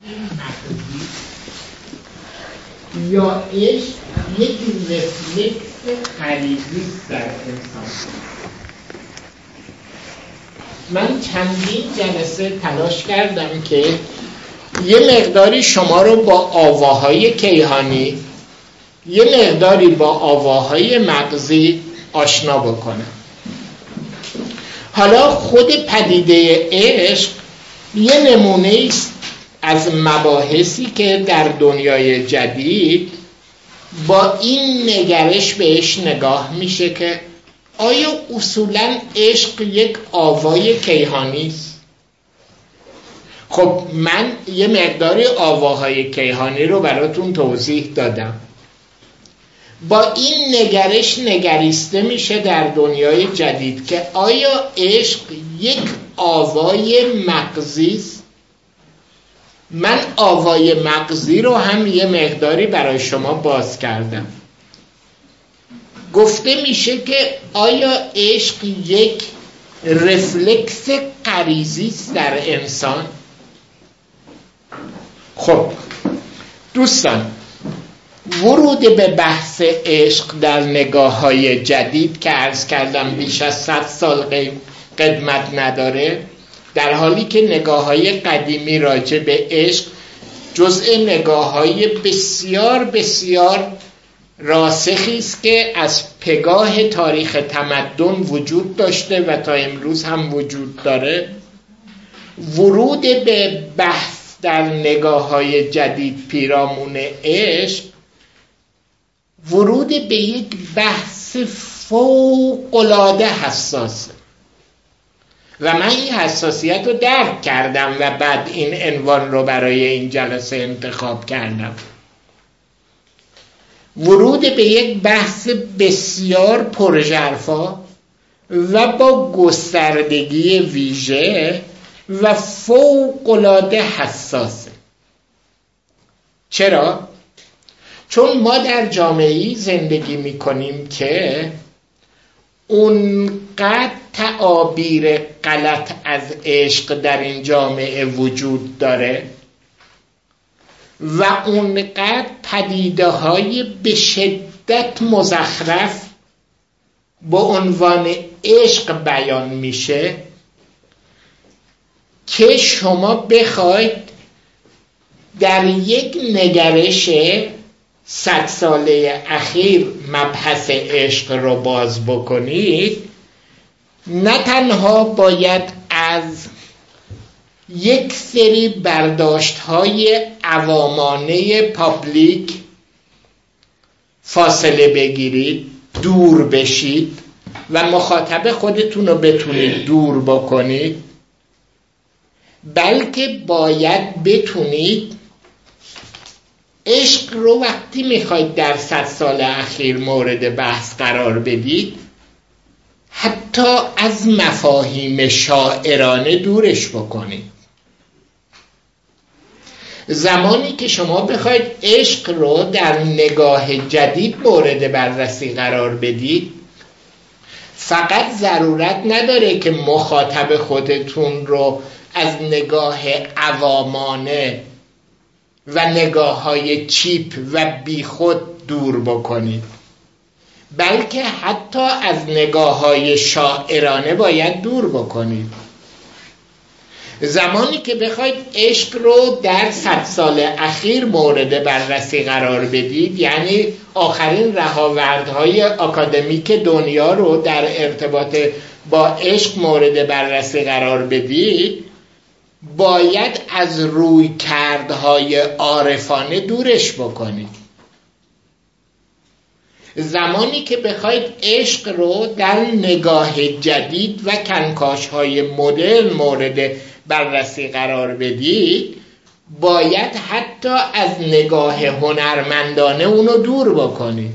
یا عشق یک رفلکس غریزی در انسان. من چندین جلسه تلاش کردم که یه مقداری شما رو با آواهای کیهانی، یه مقداری با آواهای مغزی آشنا بکنم. حالا خود پدیده عشق یه نمونه است از مباحثی که در دنیای جدید با این نگرش بهش نگاه میشه که آیا اصولاً عشق یک آوای کیهانی است؟ خب من یه مقداری آواهای کیهانی رو براتون توضیح دادم. با این نگرش نگریسته میشه در دنیای جدید که آیا عشق یک آوای مغزی است؟ من آوای مغزی رو هم یه مقداری برای شما باز کردم. گفته میشه که آیا عشق یک رفلکس غریزی است در انسان؟ خب دوستان، ورود به بحث عشق در نگاه‌های جدید که عرض کردم بیش از 100 سال قدمت نداره، در حالی که نگاه‌های قدیمی راجع به عشق جزء نگاه‌های بسیار بسیار راسخی است که از پگاه تاریخ تمدن وجود داشته و تا امروز هم وجود داره. ورود به بحث در نگاه‌های جدید پیرامون عشق ورود به یک بحث فوق‌العاده حساسه و من این حساسیت رو درک کردم و بعد این عنوان رو برای این جلسه انتخاب کردم. ورود به یک بحث بسیار پرژرفا و با گستردگی ویژه و فوق‌العاده حساسه. چرا؟ چون ما در جامعه‌ای زندگی می‌کنیم که اونقدر تعابیر غلط از عشق در این جامعه وجود داره و اونقدر پدیده‌های به شدت مزخرف با عنوان عشق بیان میشه که شما بخواید در یک نگرش 100 ساله اخیر مبحث عشق رو باز بکنید، نه تنها باید از یک سری برداشت‌های عوامانه پابلیک فاصله بگیرید، دور بشید و مخاطب خودتون رو بتونید دور بکنید، بلکه باید بتونید عشق رو وقتی میخواید در 100 سال اخیر مورد بحث قرار بدید حتی از مفاهیم شاعرانه دورش بکنید. زمانی که شما بخواید عشق رو در نگاه جدید مورد بررسی قرار بدید، فقط ضرورت نداره که مخاطب خودتون رو از نگاه عوامانه و نگاه‌های چیپ و بیخود دور بکنید، بلکه حتی از نگاه‌های شاعرانه باید دور بکنید. زمانی که بخواید عشق رو در 100 سال اخیر مورد بررسی قرار بدید، یعنی آخرین رهاوردهای اکادمیک دنیا رو در ارتباط با عشق مورد بررسی قرار بدید، باید از رویکردهای عارفانه دورش بکنید. زمانی که بخواید عشق رو در نگاه جدید و کنکاش‌های مدرن مورد بررسی قرار بدید، باید حتی از نگاه هنرمندانه اونو دور بکنید.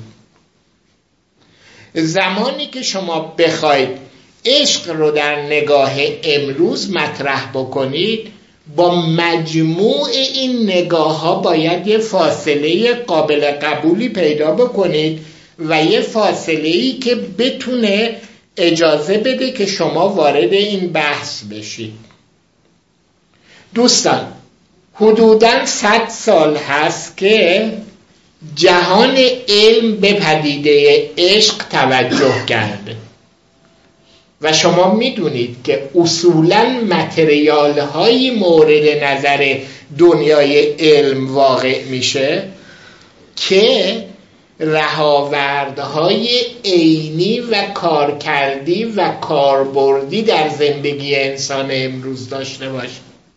زمانی که شما بخواید عشق رو در نگاه امروز مطرح بکنید، با مجموع این نگاه ها باید یه فاصله قابل قبولی پیدا بکنید و یه فاصله‌ای که بتونه اجازه بده که شما وارد این بحث بشید. دوستان، حدوداً 100 سال هست که جهان علم به پدیده عشق توجه کرده و شما میدونید که اصولاً متریال های مورد نظر دنیای علم واقع میشه که رهاوردهای عینی و کارکردی و کاربردی در زندگی انسان امروز داشته باشه.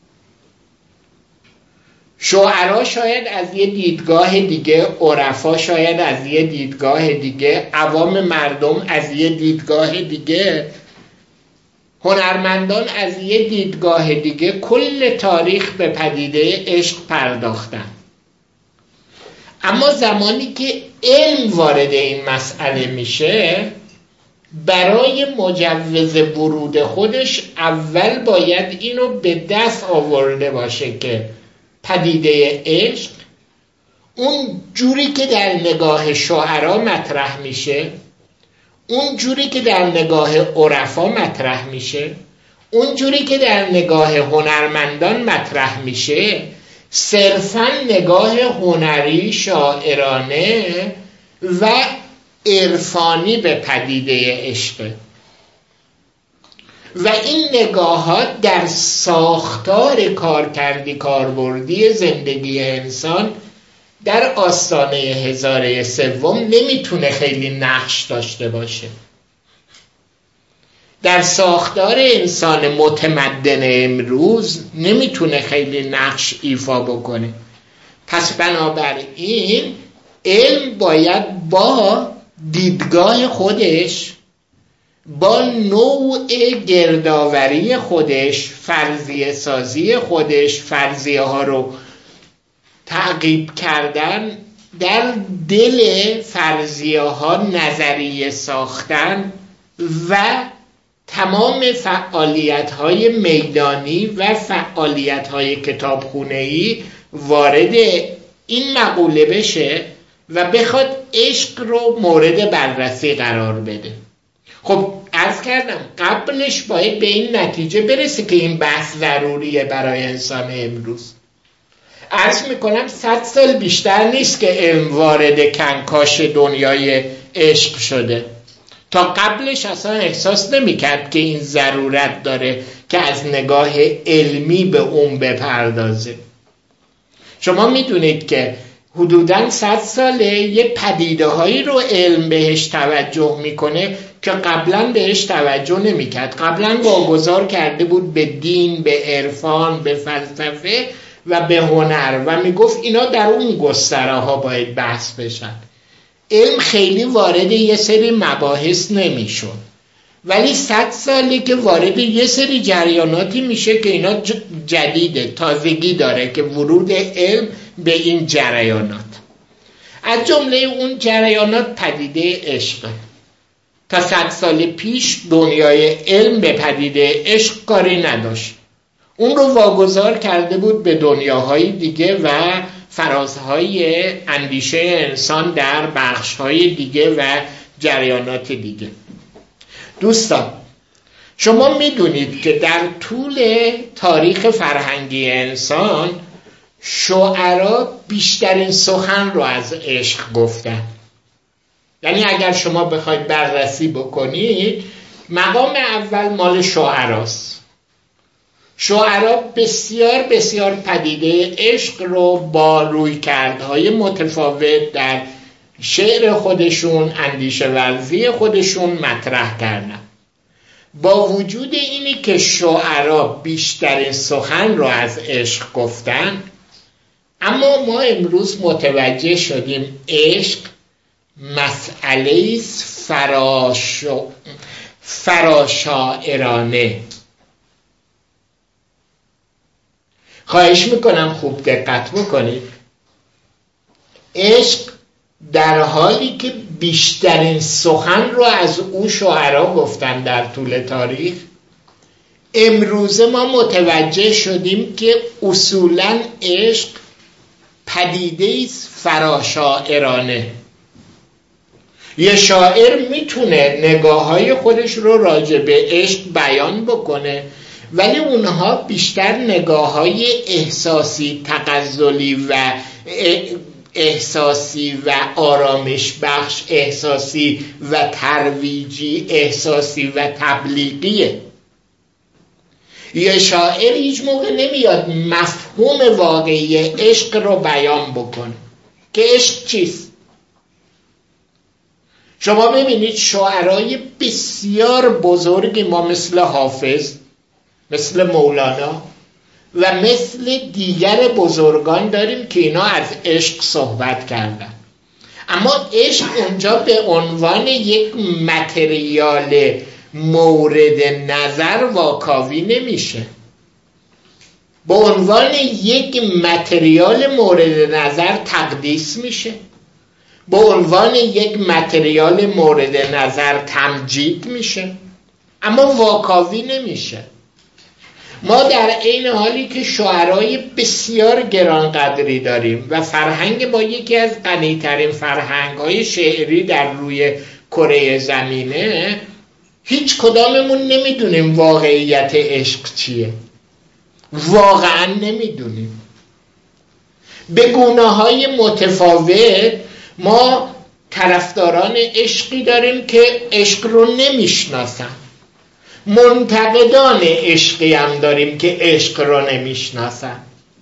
شاعرها شاید از یه دیدگاه دیگه، عرفا شاید از یه دیدگاه دیگه، عوام مردم از یه دیدگاه دیگه، هنرمندان از یه دیدگاه دیگه کل تاریخ به پدیده عشق پرداختن. اما زمانی که علم وارد این مسئله میشه، برای مجوز ورود خودش اول باید اینو به دست آورده باشه که پدیده عشق اون جوری که در نگاه شاعرها مطرح میشه، اون جوری که در نگاه عرفا مطرح میشه، اون جوری که در نگاه هنرمندان مطرح میشه، صرفاً نگاه هنری، شاعرانه و عرفانی به پدیده عشقه و این نگاهات در ساختار کارکردی کاربردی زندگی انسان در آستانه هزاره سوم نمیتونه خیلی نقش داشته باشه. در ساختار انسان متمدن امروز نمیتونه خیلی نقش ایفا بکنه. پس بنابراین علم باید با دیدگاه خودش، با نوع گردآوری خودش، فرضیه سازی خودش، فرضیه ها رو تعقیب کردن، در دل فرضیه ها نظریه ساختن و تمام فعالیت‌های میدانی و فعالیت‌های کتابخونه‌ای وارد این مقوله بشه و بخواد عشق رو مورد بررسی قرار بده. خب عرض کردم قبلش باید به این نتیجه برسه که این بحث ضروریه برای انسان امروز. عرض میکنم 100 سال بیشتر نیست که علم وارد کنکاش دنیای عشق شده. تا قبلش اصلا احساس نمیکرد که این ضرورت داره که از نگاه علمی به اون بپردازه. شما میدونید که حدوداً 100 ساله یه پدیده هایی رو علم بهش توجه میکنه که قبلاً بهش توجه نمیکرد. قبلاً واگذار کرده بود به دین، به عرفان، به فلسفه و به هنر و میگفت اینا در اون گستره ها باید بحث بشن. علم خیلی وارد یه سری مباحث نمیشون، ولی 100 سالی که وارد یه سری جریاناتی میشه که اینا جدیده، تازگی داره که ورود علم به این جریانات. از جمله اون جریانات پدیده عشق. تا 100 سال پیش دنیای علم به پدیده عشق کاری نداشت. اون رو واگذار کرده بود به دنیاهای دیگه و فرازهای اندیشه انسان در بخشهای دیگه و جریانات دیگه. دوستان شما میدونید که در طول تاریخ فرهنگی انسان شاعرها بیشترین سخن رو از عشق گفتن. یعنی اگر شما بخواید بررسی بکنید مقام اول مال شاعراست. شاعرها بسیار بسیار پدیده عشق رو با رویکردهای متفاوت در شعر خودشون، اندیشه ورزی خودشون مطرح کردن. با وجود اینی که شاعرها بیشترین سخن رو از عشق گفتن، اما ما امروز متوجه شدیم عشق مسئله فراشاعرانه. خواهش میکنم خوب دقت بکنید. عشق در حالی که بیشترین سخن رو از او شاعرها گفتن در طول تاریخ، امروزه ما متوجه شدیم که اصولاً عشق پدیده فراشاعرانه. یه شاعر میتونه نگاه‌های خودش رو راجع به عشق بیان بکنه ولی اونها بیشتر نگاه‌های احساسی تغزلی و احساسی و آرامش بخش، احساسی و ترویجی، احساسی و تبلیغیه. یه شاعر هیچ موقع نمیاد مفهوم واقعی عشق رو بیان بکنه که عشق چیست. شما ببینید شاعرای بسیار بزرگی ما مثل حافظ، مثل مولانا و مثل دیگر بزرگان داریم که اینا از عشق صحبت کردن، اما عشق اونجا به عنوان یک متریال مورد نظر واکاوی نمیشه، به عنوان یک متریال مورد نظر تقدیس میشه، به عنوان یک متریال مورد نظر تمجید میشه، اما واکاوی نمیشه. ما در عین حالی که شاعرای بسیار گرانقدری داریم و فرهنگ ما یکی از غنی‌ترین فرهنگ‌های شعری در روی کره زمینه، هیچ کداممون نمیدونیم واقعیت عشق چیه. واقعا نمیدونیم. به گونه‌های متفاوت ما طرفداران عشقی داریم که عشق رو نمیشناسن، منتقدان عشقی هم داریم که عشق رو نمیشناسن.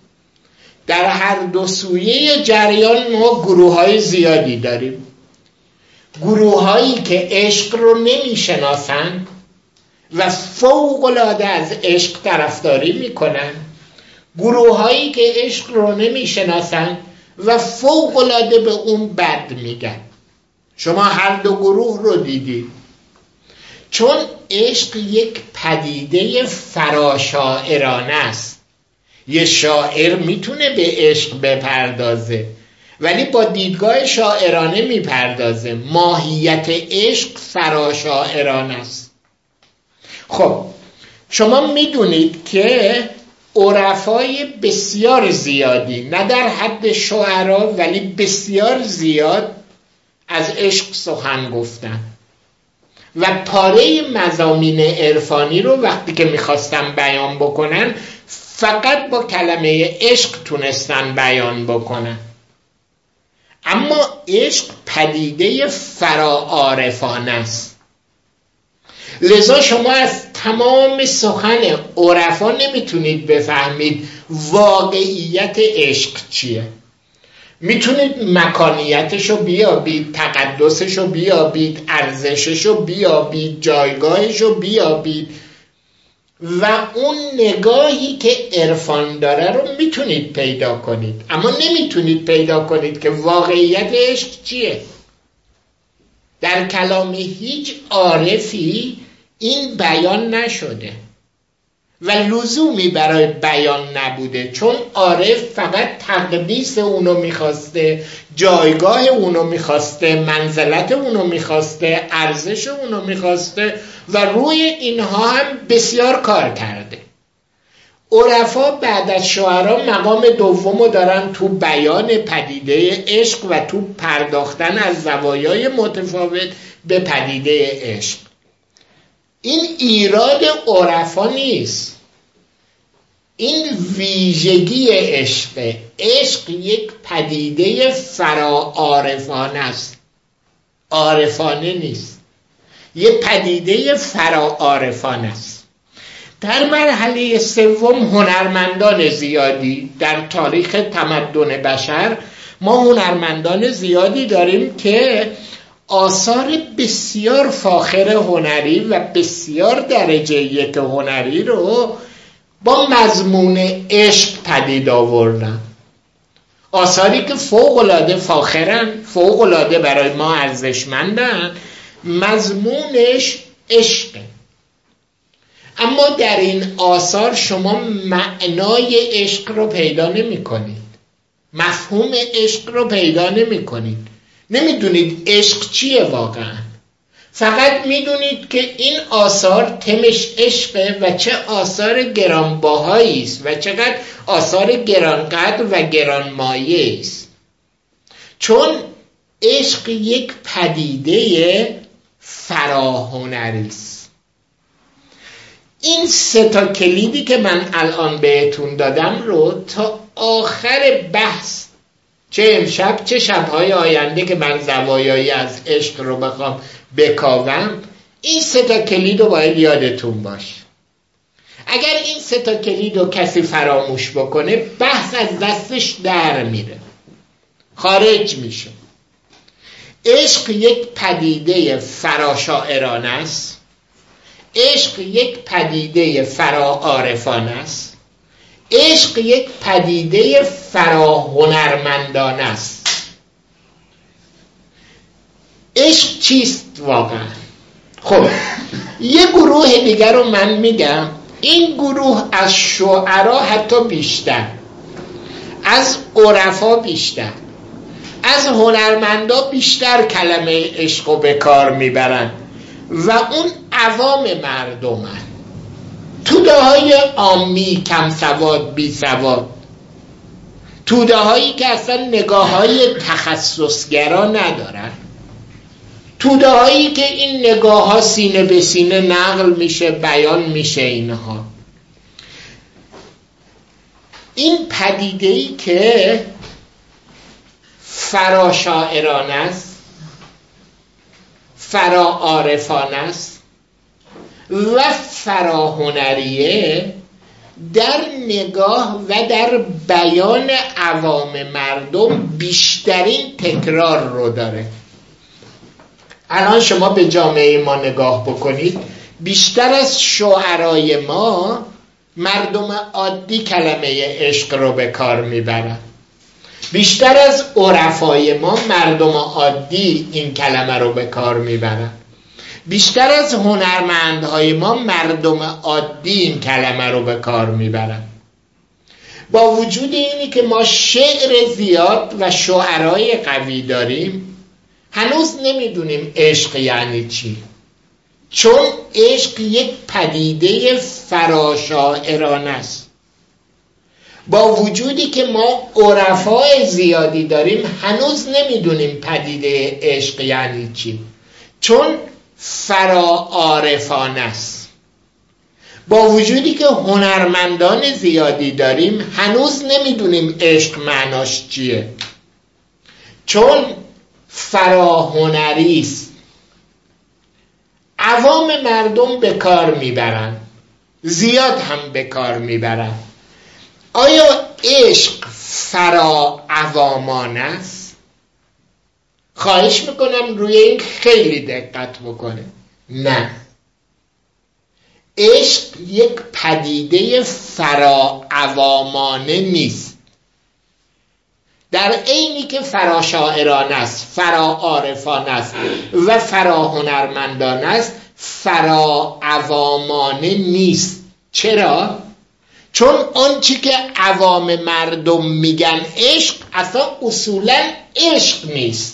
در هر دو سویه جریان ما گروه‌های زیادی داریم. گروه‌هایی که عشق رو نمیشناسن و فوق‌العاده از عشق طرفداری میکنن، گروه‌هایی که عشق رو نمیشناسن و فوق‌العاده به اون بد میگن. شما هر دو گروه رو دیدید. چون عشق یک پدیده فراشاعرانه است. یه شاعر میتونه به عشق بپردازه ولی با دیدگاه شاعرانه میپردازه. ماهیت عشق فراشاعرانه است. خب شما میدونید که عرفای بسیار زیادی، نه در حد شعرا ولی بسیار زیاد، از عشق سخن گفتن و پاره مضامین عرفانی رو وقتی که میخواستن بیان بکنن فقط با کلمه عشق تونستن بیان بکنن. اما عشق پدیده فراعارفانه است. لذا شما از تمام سخن عرفا نمیتونید بفهمید واقعیت عشق چیه. میتونید مکانیتشو بیابید، تقدسشو بیابید، ارزششو بیابید، جایگاهشو بیابید و اون نگاهی که عرفان داره رو میتونید پیدا کنید، اما نمیتونید پیدا کنید که واقعیت عشق چیه. در کلام هیچ عارفی این بیان نشده و لزومی برای بیان نبوده، چون عارف فقط تقدیس اونو میخواسته، جایگاه اونو میخواسته، منزلت اونو میخواسته، ارزش اونو میخواسته و روی اینها هم بسیار کار کرده. عرفا بعد از شعرا مقام دومو دارن تو بیان پدیده عشق و تو پرداختن از زوایای متفاوت به پدیده عشق. این ایراد عرفا نیست، این ویژگی عشقه. عشق یک پدیده فراعارفانه است، عارفانه نیست، یک پدیده فراعارفانه است. در مرحله سوم هنرمندان زیادی در تاریخ تمدن بشر، ما هنرمندان زیادی داریم که آثار بسیار فاخر هنری و بسیار درجه یک هنری رو با مضمون عشق پدید آوردن. آثاری که فوق‌العاده فاخرن، فوق‌العاده برای ما ارزشمندن، مضمونش عشقه. اما در این آثار شما معنای عشق رو پیدا نمی کنید، مفهوم عشق رو پیدا نمی کنید، نمیدونید عشق چیه واقعا. فقط میدونید که این آثار تمش عشقه و چه آثار گرانبهایی است و چقدر آثار گرانقدر و گرانمایه است. چون عشق یک پدیده فراهنری است. این 3 تا کلیدی که من الان بهتون دادم رو تا آخر بحث، چه امشب چه شبهای آینده که من زوایایی از عشق رو بخوام بکاوم، این 3 تا کلید رو باید یادتون باشه. اگر این 3 تا کلید رو کسی فراموش بکنه، بحث از دستش در میره، خارج میشه. عشق یک پدیده فراشاعرانه است. عشق یک پدیده فراعارفانه است. عشق یک پدیده فراهنرمندانه است. عشق چیست واقعا؟ خب یه گروه دیگر رو من میگم. این گروه از شعرا حتی بیشتر، از عرفا بیشتر، از هنرمندا بیشتر کلمه عشق رو به کار میبرن و اون عوام مردمن، توده های عامی، کم سواد، بی سواد، توده هایی که اصلا نگاه های تخصصگرا ندارن، توده هایی که این نگاه ها سینه به سینه نقل میشه، بیان میشه. اینها این پدیده‌ای که فراشاعرانه است، فراعارفانه است و فراهنریه، در نگاه و در بیان عوام مردم بیشترین تکرار رو داره. الان شما به جامعه ما نگاه بکنید، بیشتر از شاعرای ما مردم عادی کلمه عشق رو به کار میبرن. بیشتر از عرفای ما مردم عادی این کلمه رو به کار میبرن. بیشتر از هنرمندهای ما مردم عادی این کلمه رو به کار میبرن. با وجود اینی که ما شعر زیاد و شعرای قوی داریم، هنوز نمیدونیم عشق یعنی چی. چون عشق یک پدیده فراشاعرانه است. با وجودی که ما عرفای زیادی داریم، هنوز نمیدونیم پدیده عشق یعنی چی، چون فراعارفانه است. با وجودی که هنرمندان زیادی داریم، هنوز نمیدونیم عشق معناش چیه، چون فراهنری است. عوام مردم به کار میبرن، زیاد هم به کار میبرن. آیا عشق فراعوامانه است؟ خواهش میکنم روی این خیلی دقت بکنه. نه، عشق یک پدیده فراعوامانه نیست. در عینی که فراشاعرانه است، فراعارفانه است و فراهنرمندانه است، فراعوامانه نیست. چرا؟ چون آنچه که عوام مردم میگن عشق، اصلا اصولا عشق نیست.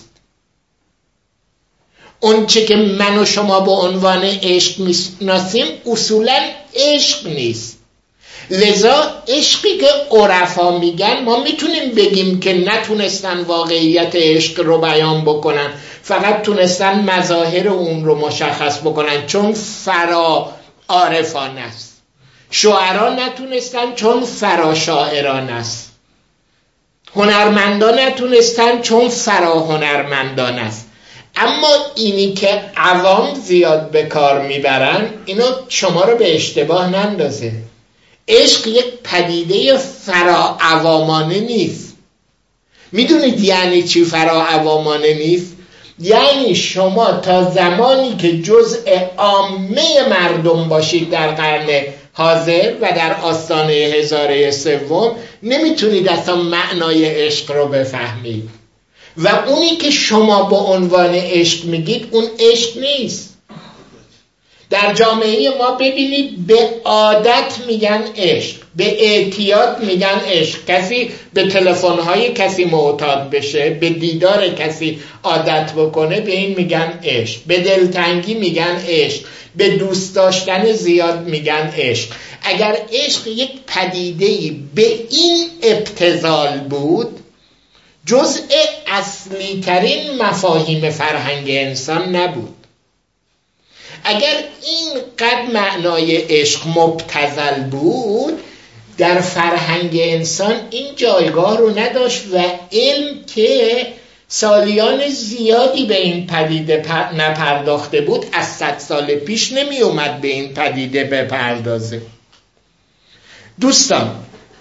آنچه که من و شما به عنوان عشق میشناسیم اصولا عشق نیست. لذا عشقی که عرفا میگن، ما میتونیم بگیم که نتونستن واقعیت عشق رو بیان بکنن، فقط تونستن مظاهر اون رو مشخص بکنن، چون فراعارفانه است. شاعران نتونستن چون فراشاعران است. هنرمندان نتونستن چون فراهنرمندان است. اما اینی که عوام زیاد به کار میبرن، اینو شما رو به اشتباه نندازه. عشق یک پدیده فراعوامانه نیست. میدونید یعنی چی فراعوامانه نیست؟ یعنی شما تا زمانی که جزء عامه مردم باشید در قرن حاضر و در آستانه هزاره سوم، نمیتونید اصلا معنای عشق رو بفهمید و اونی که شما با عنوان عشق میگید اون عشق نیست. در جامعه ما ببینید به عادت میگن عشق، به اعتیاد میگن عشق. کسی به تلفن‌های کسی معتاد بشه، به دیدار کسی عادت بکنه، به این میگن عشق. به دلتنگی میگن عشق، به دوست داشتن زیاد میگن عشق. اگر عشق یک پدیده‌ای به این ابتذال بود، جزء اصلی ترین مفاهیم فرهنگ انسان نبود. اگر اینقدر معنای عشق مبتذل بود، در فرهنگ انسان این جایگاه رو نداشت و علم که سالیان زیادی به این پدیده نپرداخته بود، از 100 سال پیش نمی اومد به این پدیده بپردازه. دوستان،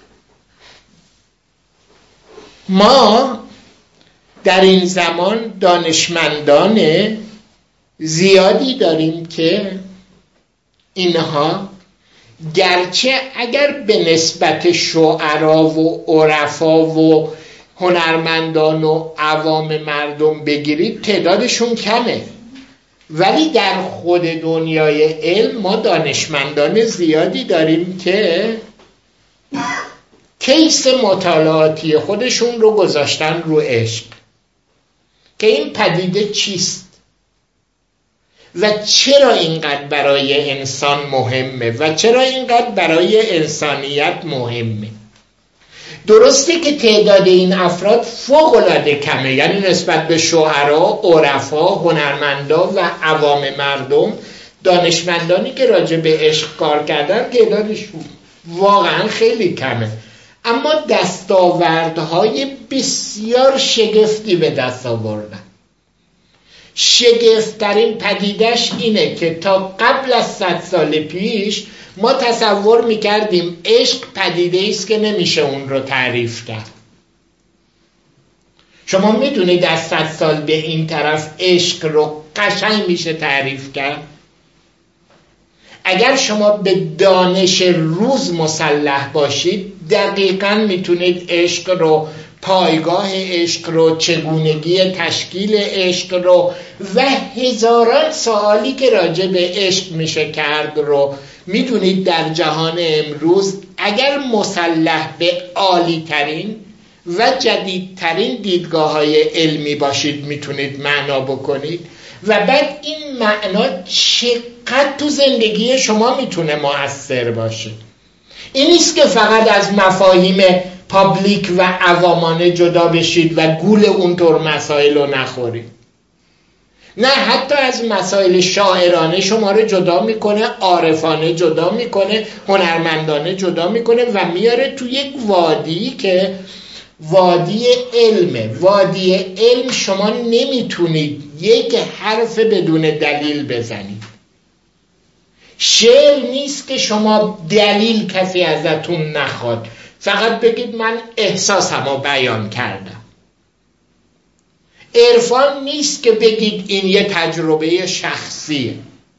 ما در این زمان دانشمندان زیادی داریم که اینها گرچه اگر به نسبت شعرا و عرفا و هنرمندان و عوام مردم بگیرید تعدادشون کمه، ولی در خود دنیای علم ما دانشمندان زیادی داریم که کیس مطالعاتی خودشون رو گذاشتن رو عشق، که این پدیده چیست و چرا اینقدر برای انسان مهمه و چرا اینقدر برای انسانیت مهمه. درسته که تعداد این افراد فوق‌العاده کمه، یعنی نسبت به شعرا، عرفا، هنرمندا و عوام مردم، دانشمندانی که راجع به عشق کار کردن تعدادش واقعا خیلی کمه، اما دستاوردهای بسیار شگفتی به دست آوردن. شگفت‌ترین پدیدش اینه که تا قبل از 100 سال پیش ما تصور میکردیم عشق پدیده ایست که نمیشه اون رو تعریف کرد. شما میدونید از 100 سال به این طرف عشق رو قشنگ میشه تعریف کرد. اگر شما به دانش روز مسلح باشید دقیقاً میتونید عشق رو، پایگاه عشق رو، چگونگی تشکیل عشق رو و هزاران سوالی که راجع به عشق میشه کرد رو میدونید در جهان امروز اگر مسلح به عالی ترین و جدیدترین دیدگاه های علمی باشید میتونید معنا بکنید و بعد این معنا چقدر تو زندگی شما میتونه مؤثر باشه. این نیست که فقط از مفاهیم پابلیک و عوامانه جدا بشید و گول اونطور مسائل رو نخورید. نه، حتی از مسائل شاعرانه شما رو جدا میکنه، عارفانه جدا میکنه، هنرمندانه جدا میکنه و میاره تو یک وادی که وادی علمه. وادی علم شما نمیتونید یک حرف بدون دلیل بزنید. شعر نیست که شما دلیل کسی ازتون نخواد، فقط بگید من احساسمو بیان کردم. عرفان نیست که بگید این یه تجربه شخصیه.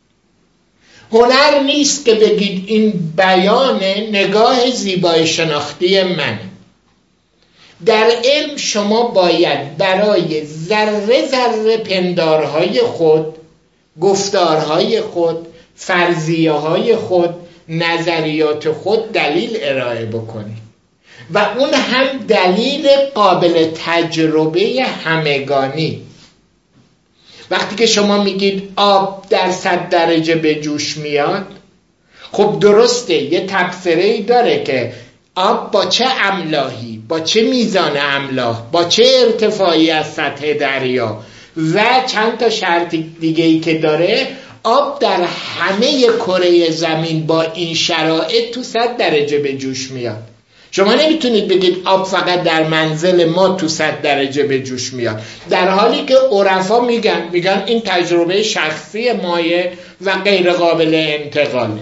هنر نیست که بگید این بیان نگاه زیبای شناختی منه. در علم شما باید برای ذره ذره پندارهای خود، گفتارهای خود، فرضیه‌های خود، نظریات خود دلیل ارائه بکنید و اون هم دلیل قابل تجربه همگانی. وقتی که شما میگید آب در 100 درجه به جوش میاد، خب درسته یه تبصره‌ای داره که آب با چه املاحی، با چه میزان املاح، با چه ارتفاعی از سطح دریا و چند تا شرط دیگه‌ای که داره، آب در همه کره زمین با این شرایط تو 100 درجه به جوش میاد. شما نمیتونید بگید آب فقط در منزل ما تو 100 درجه به جوش میاد، در حالی که عرفا میگن این تجربه شخصی مایه و غیر قابل انتقاله.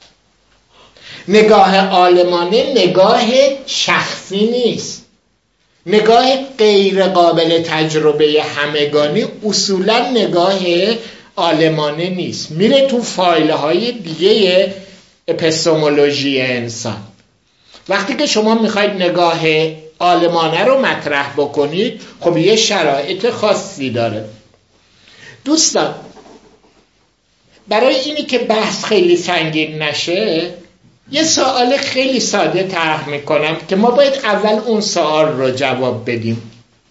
نگاه عالمانه نگاه شخصی نیست. نگاه غیر قابل تجربه همگانی اصولا نگاه عالمانه نیست، میره تو فایل‌های دیگه اپیستمولوژی انسان. وقتی که شما میخواید نگاه عالمانه رو مطرح بکنید، خب یه شرایط خاصی داره. دوستان، برای اینی که بحث خیلی سنگین نشه یه سوال خیلی ساده طرح میکنم که ما باید اول اون سوال رو جواب بدیم.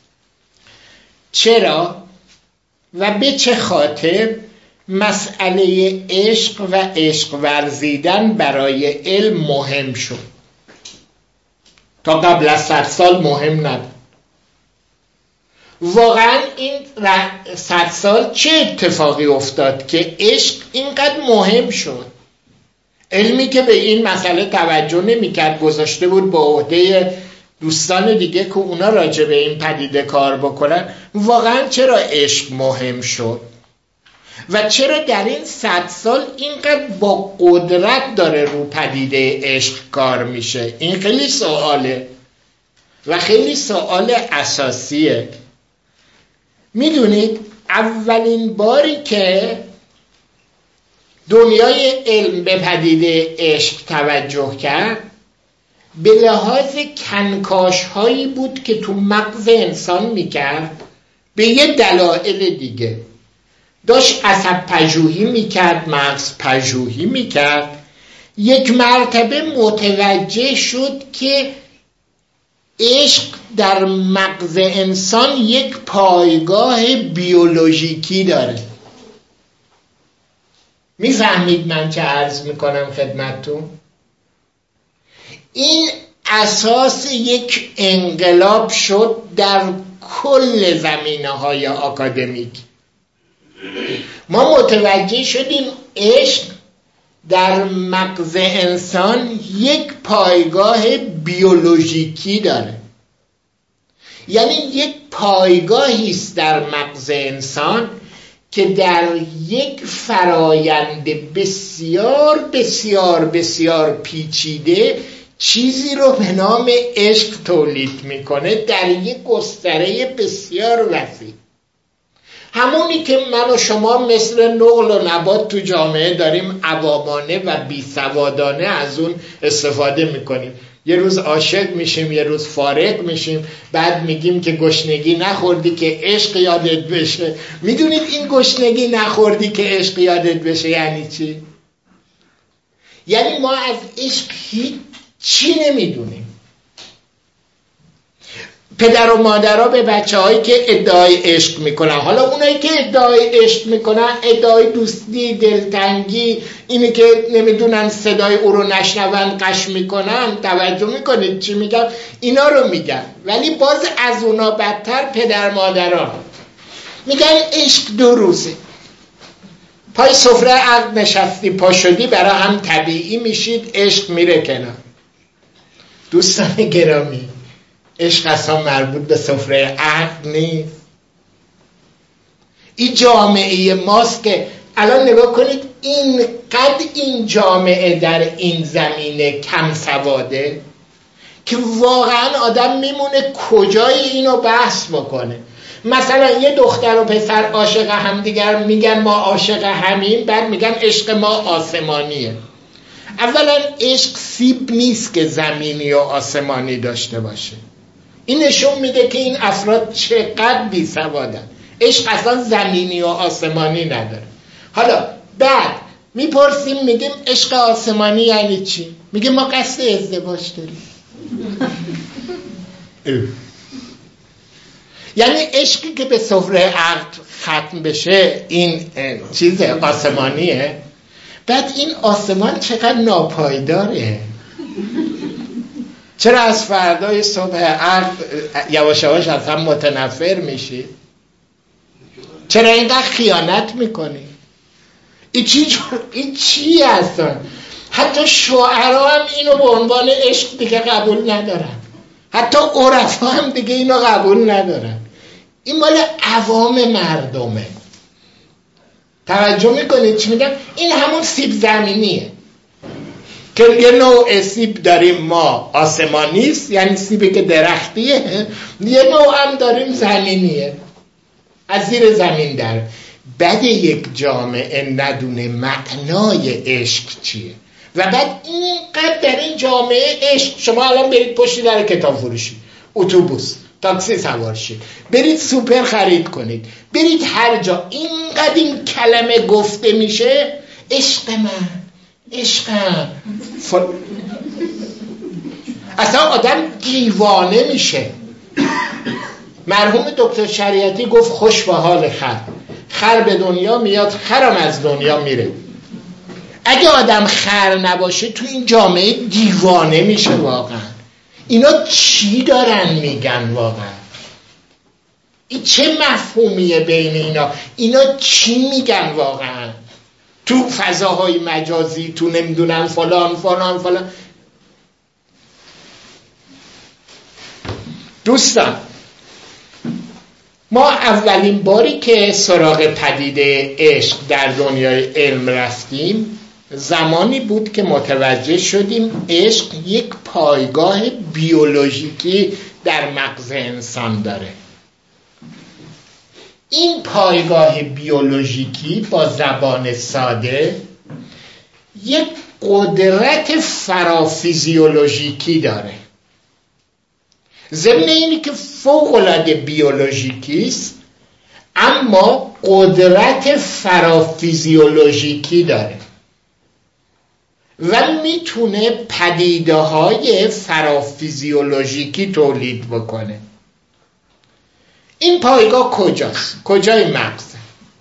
چرا و به چه خاطر مسئله عشق و عشق ورزیدن برای علم مهم شد؟ تا قبل از 100 سال مهم نبود. واقعا این 100 سال چه اتفاقی افتاد که عشق اینقدر مهم شد؟ علمی که به این مسئله توجه نمی‌کرد، گذاشته بود به عهده دوستان دیگه که اونا راجع به این پدیده کار بکنن. واقعا چرا عشق مهم شد و چرا در این 100 سال اینقدر با قدرت داره رو پدیده عشق کار میشه؟ این خیلی سواله و خیلی سوال اساسیه. میدونید اولین باری که دنیای علم به پدیده عشق توجه کرد به لحاظ کنکاش هایی بود که تو مغز انسان میکرد، به یه دلایل دیگه. داشت عصب پژوهی میکرد، مغز پژوهی میکرد. یک مرتبه متوجه شد که عشق در مغز انسان یک پایگاه بیولوژیکی داره. میفهمید من چه عرض میکنم خدمتتون؟ این اساس یک انقلاب شد در کل زمینه‌های آکادمیک. ما متوجه شدیم عشق در مغز انسان یک پایگاه بیولوژیکی داره. یعنی یک پایگاهی است در مغز انسان که در یک فرایند بسیار بسیار بسیار پیچیده چیزی رو به نام عشق تولید میکنه در یک گستره بسیار وسیع. همونی که من و شما مثل نقل و نبات تو جامعه داریم عوامانه و بیسوادانه از اون استفاده میکنیم. یه روز عاشق میشیم، یه روز فارغ میشیم، بعد میگیم که گشنگی نخوردی که عشق یادت بشه. میدونید این گشنگی نخوردی که عشق یادت بشه یعنی چی؟ یعنی ما از عشق هیچی نمیدونیم. پدر و مادرها به بچه‌هایی که ادعای عشق میکنن، حالا اونایی که ادعای عشق میکنن، ادعای دوستی، دلتنگی، اینی که نمیدونن صدای او رو نشنون قش میکنن، توجه میکنید چی میگم؟ اینا رو میگن. ولی باز از اونا بدتر پدر مادرها میگن عشق 2 روزه. پای سفره عقد نشستی پا شدی برای هم طبیعی میشید، عشق میره کنار. دوستان گرامی، عشق اصلا مربوط به سفره عقد نیست. این جامعه ماست که الان نگاه کنید اینقدر این جامعه در این زمینه کم سواده که واقعا آدم میمونه کجای اینو بحث بکنه. مثلا یه دختر و پسر عاشق همدیگر میگن ما عاشق همین، بعد میگن عشق ما آسمانیه. اولا عشق سیب نیست که زمینی و آسمانی داشته باشه. این نشون میده که این افراد چقدر بی سوادن. عشق اصلا زمینی و آسمانی نداره. حالا بعد میپرسیم میگیم عشق آسمانی یعنی چی؟ میگه ما قصد ازدواج داریم. یعنی عشقی که به سفره عقد ختم بشه این چیز آسمانیه. بعد این آسمان چقدر ناپایداره. چرا از فردای صبح عقد یواش یواش از هم متنفر میشی؟ چرا اینقدر خیانت میکنی؟ این چی هستن؟ حتی شاعرها هم اینو به عنوان عشق دیگه قبول ندارن. حتی عرفا هم دیگه اینو قبول ندارن. این مال عوام مردمه. توجه میکنید چی میگم؟ این همون سیب زمینیه که یه نوع سیب داریم ما آسمانیست، یعنی سیبی که درختیه، یه نوع هم داریم زمینیه، از زیر زمین در. بعد یک جامعه ندونه معنای عشق چیه و بعد اینقدر در این جامعه عشق، شما الان برید پشت در کتاب فروشی، اتوبوس، تاکسی سوار شید، برید سوپر خرید کنید، برید هر جا اینقدر این کلمه گفته میشه، عشق من، عشقم، اصلا آدم دیوانه میشه. مرحوم دکتر شریعتی گفت خوش به حال خر، خر به دنیا میاد، خرم از دنیا میره. اگه آدم خر نباشه تو این جامعه دیوانه میشه واقعا. اینا چی دارن میگن واقعا؟ این چه مفهومیه بین اینا چی میگن واقعا تو فضاهای مجازی، تو نمیدونم فلان. دوستان، ما اولین باری که سراغ پدیده عشق در دنیای علم رفتیم زمانی بود که متوجه شدیم عشق یک پایگاه بیولوژیکی در مغز انسان داره. این پایگاه بیولوژیکی با زبان ساده یک قدرت فرافیزیولوژیکی داره. ضمن اینی که فوق‌العاده بیولوژیکی است، اما قدرت فرافیزیولوژیکی داره و میتونه پدیده‌های فرافیزیولوژیکی تولید بکنه. این پایگاه کجاست؟ کجای مغزه؟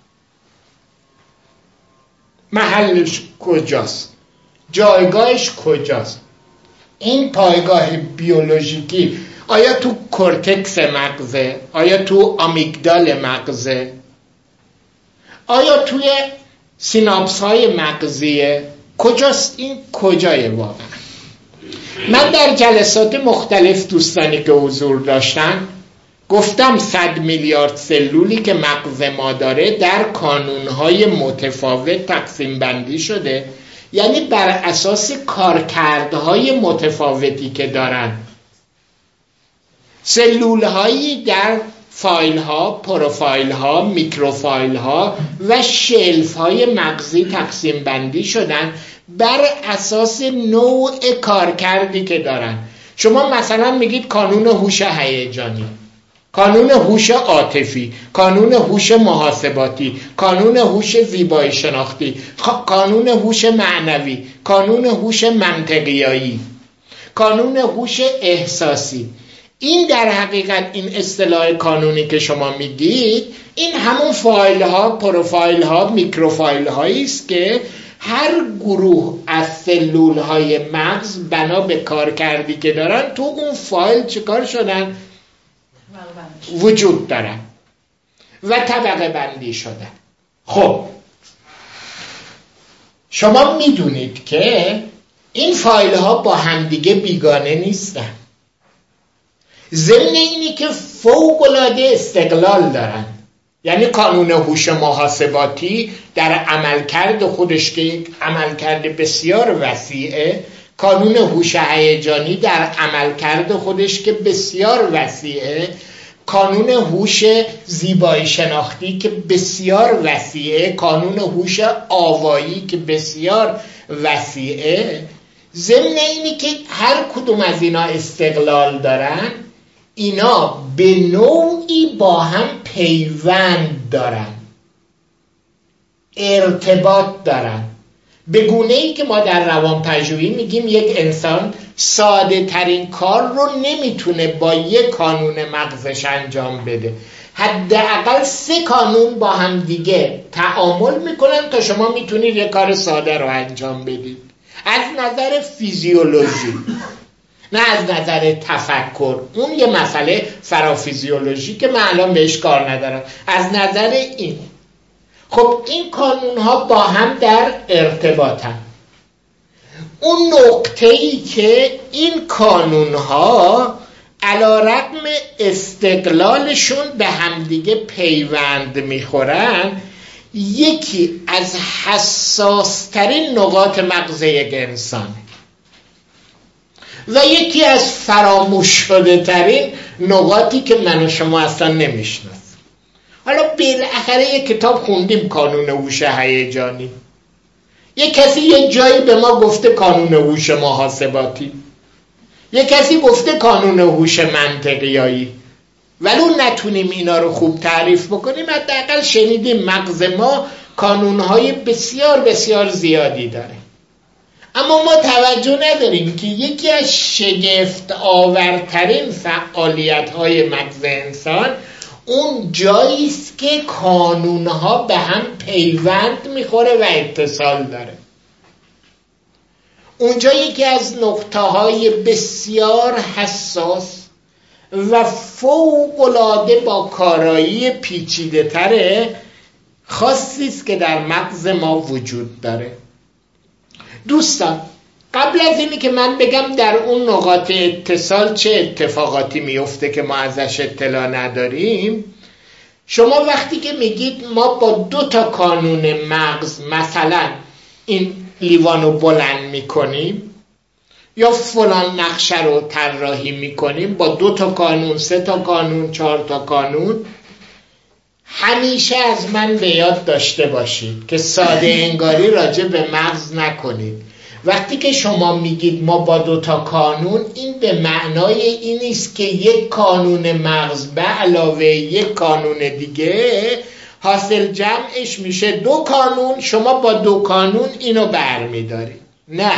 محلش کجاست؟ جایگاهش کجاست؟ این پایگاه بیولوژیکی آیا تو کورتکس مغزه؟ آیا تو آمیگدال مغزه؟ آیا توی سیناپس های مغزیه؟ کجاست؟ این کجای واقعا؟ من در جلسات مختلف دوستانی که حضور داشتن گفتم 100 میلیارد سلولی که مغز ما داره در کانونهای متفاوت تقسیم بندی شده، یعنی بر اساس کارکردهای متفاوتی که دارن. سلول هایی در فایل ها، پروفایل ها، میکروفایل ها و شلف های مغزی تقسیم بندی شدن بر اساس نوع کارکردی که دارن. شما مثلا میگید کانون هوش هیجانی، کانون هوش عاطفی، کانون هوش محاسباتی، کانون هوش زیبایی شناختی، کانون هوش معنوی، کانون هوش منطقیایی، کانون هوش احساسی. این در حقیقت این اصطلاح کانونی که شما میگید این همون فایل ها، پروفایل ها، میکروفایل هایی است که هر گروه از سلول های مغز بنا به کار کردی که دارن تو اون فایل چیکار شدن؟ وجود دارن و طبقه بندی شدن. خب شما میدونید که این فایل ها با همدیگه بیگانه نیستن، ضمن اینی که فوق‌العاده استقلال دارن. یعنی کانون هوش محاسباتی در عملکرد خودش که یک عملکرد بسیار وسیعه، کانون هوش هیجانی در عملکرد خودش که بسیار وسیعه، کانون هوش زیبایی شناختی که بسیار وسیعه، کانون هوش آوایی که بسیار وسیعه. ضمن اینی که هر کدوم از اینا استقلال دارن، اینا به نوعی با هم پیوند دارن، ارتباط دارن، به گونه‌ای که ما در روانپژوهی میگیم یک انسان ساده ترین کار رو نمیتونه با یک کانون مغزش انجام بده. حداقل 3 کانون با هم دیگه تعامل میکنن تا شما میتونید یک کار ساده رو انجام بدید. از نظر فیزیولوژی، نه از نظر تفکر. اون یه مسئله فرافیزیولوژی که من الان بهش کار ندارم. از نظر این، خب این کانون ها با هم در ارتباطن. اون نقطه‌ای که این کانون ها علیرغم استقلالشون به همدیگه پیوند میخورن، یکی از حساسترین نقاط مغز یک انسانه و یکی از فراموش شده ترین نقاطی که من و شما اصلا نمیشناسیم. حالا بالاخره یک کتاب خوندیم، کانون هوش هیجانی. یک کسی یه جایی به ما گفته کانون هوش محاسباتی، یک کسی گفته کانون هوش منطقیایی، ولو نتونیم اینا رو خوب تعریف بکنیم حداقل شنیدیم مغز ما کانونهای بسیار بسیار زیادی داره. اما ما توجه نداریم که یکی از شگفت آورترین فعالیت‌های مغز انسان اون جایی است که کانونها به هم پیوند میخوره و اتصال داره. اونجا یکی از نقطه‌های بسیار حساس و فوق‌العاده با کارایی پیچیده تره خاصی است که در مغز ما وجود داره. دوستان، قبل از اینی که من بگم در اون نقاط اتصال چه اتفاقاتی میفته که ما ازش اطلاع نداریم، شما وقتی که میگید ما با 2 تا کانون مغز مثلا این لیوانو بلند میکنیم یا فلان نقشه رو طراحی میکنیم با 2 تا کانون، 3 تا کانون، 4 تا کانون، همیشه از من به یاد داشته باشید که ساده انگاری راجع به مغز نکنید. وقتی که شما میگید ما با 2 تا کانون، این به معنای این نیست که یک کانون مغز به علاوه یک کانون دیگه حاصل جمعش میشه 2 کانون، شما با 2 کانون اینو برمیدارید. نه،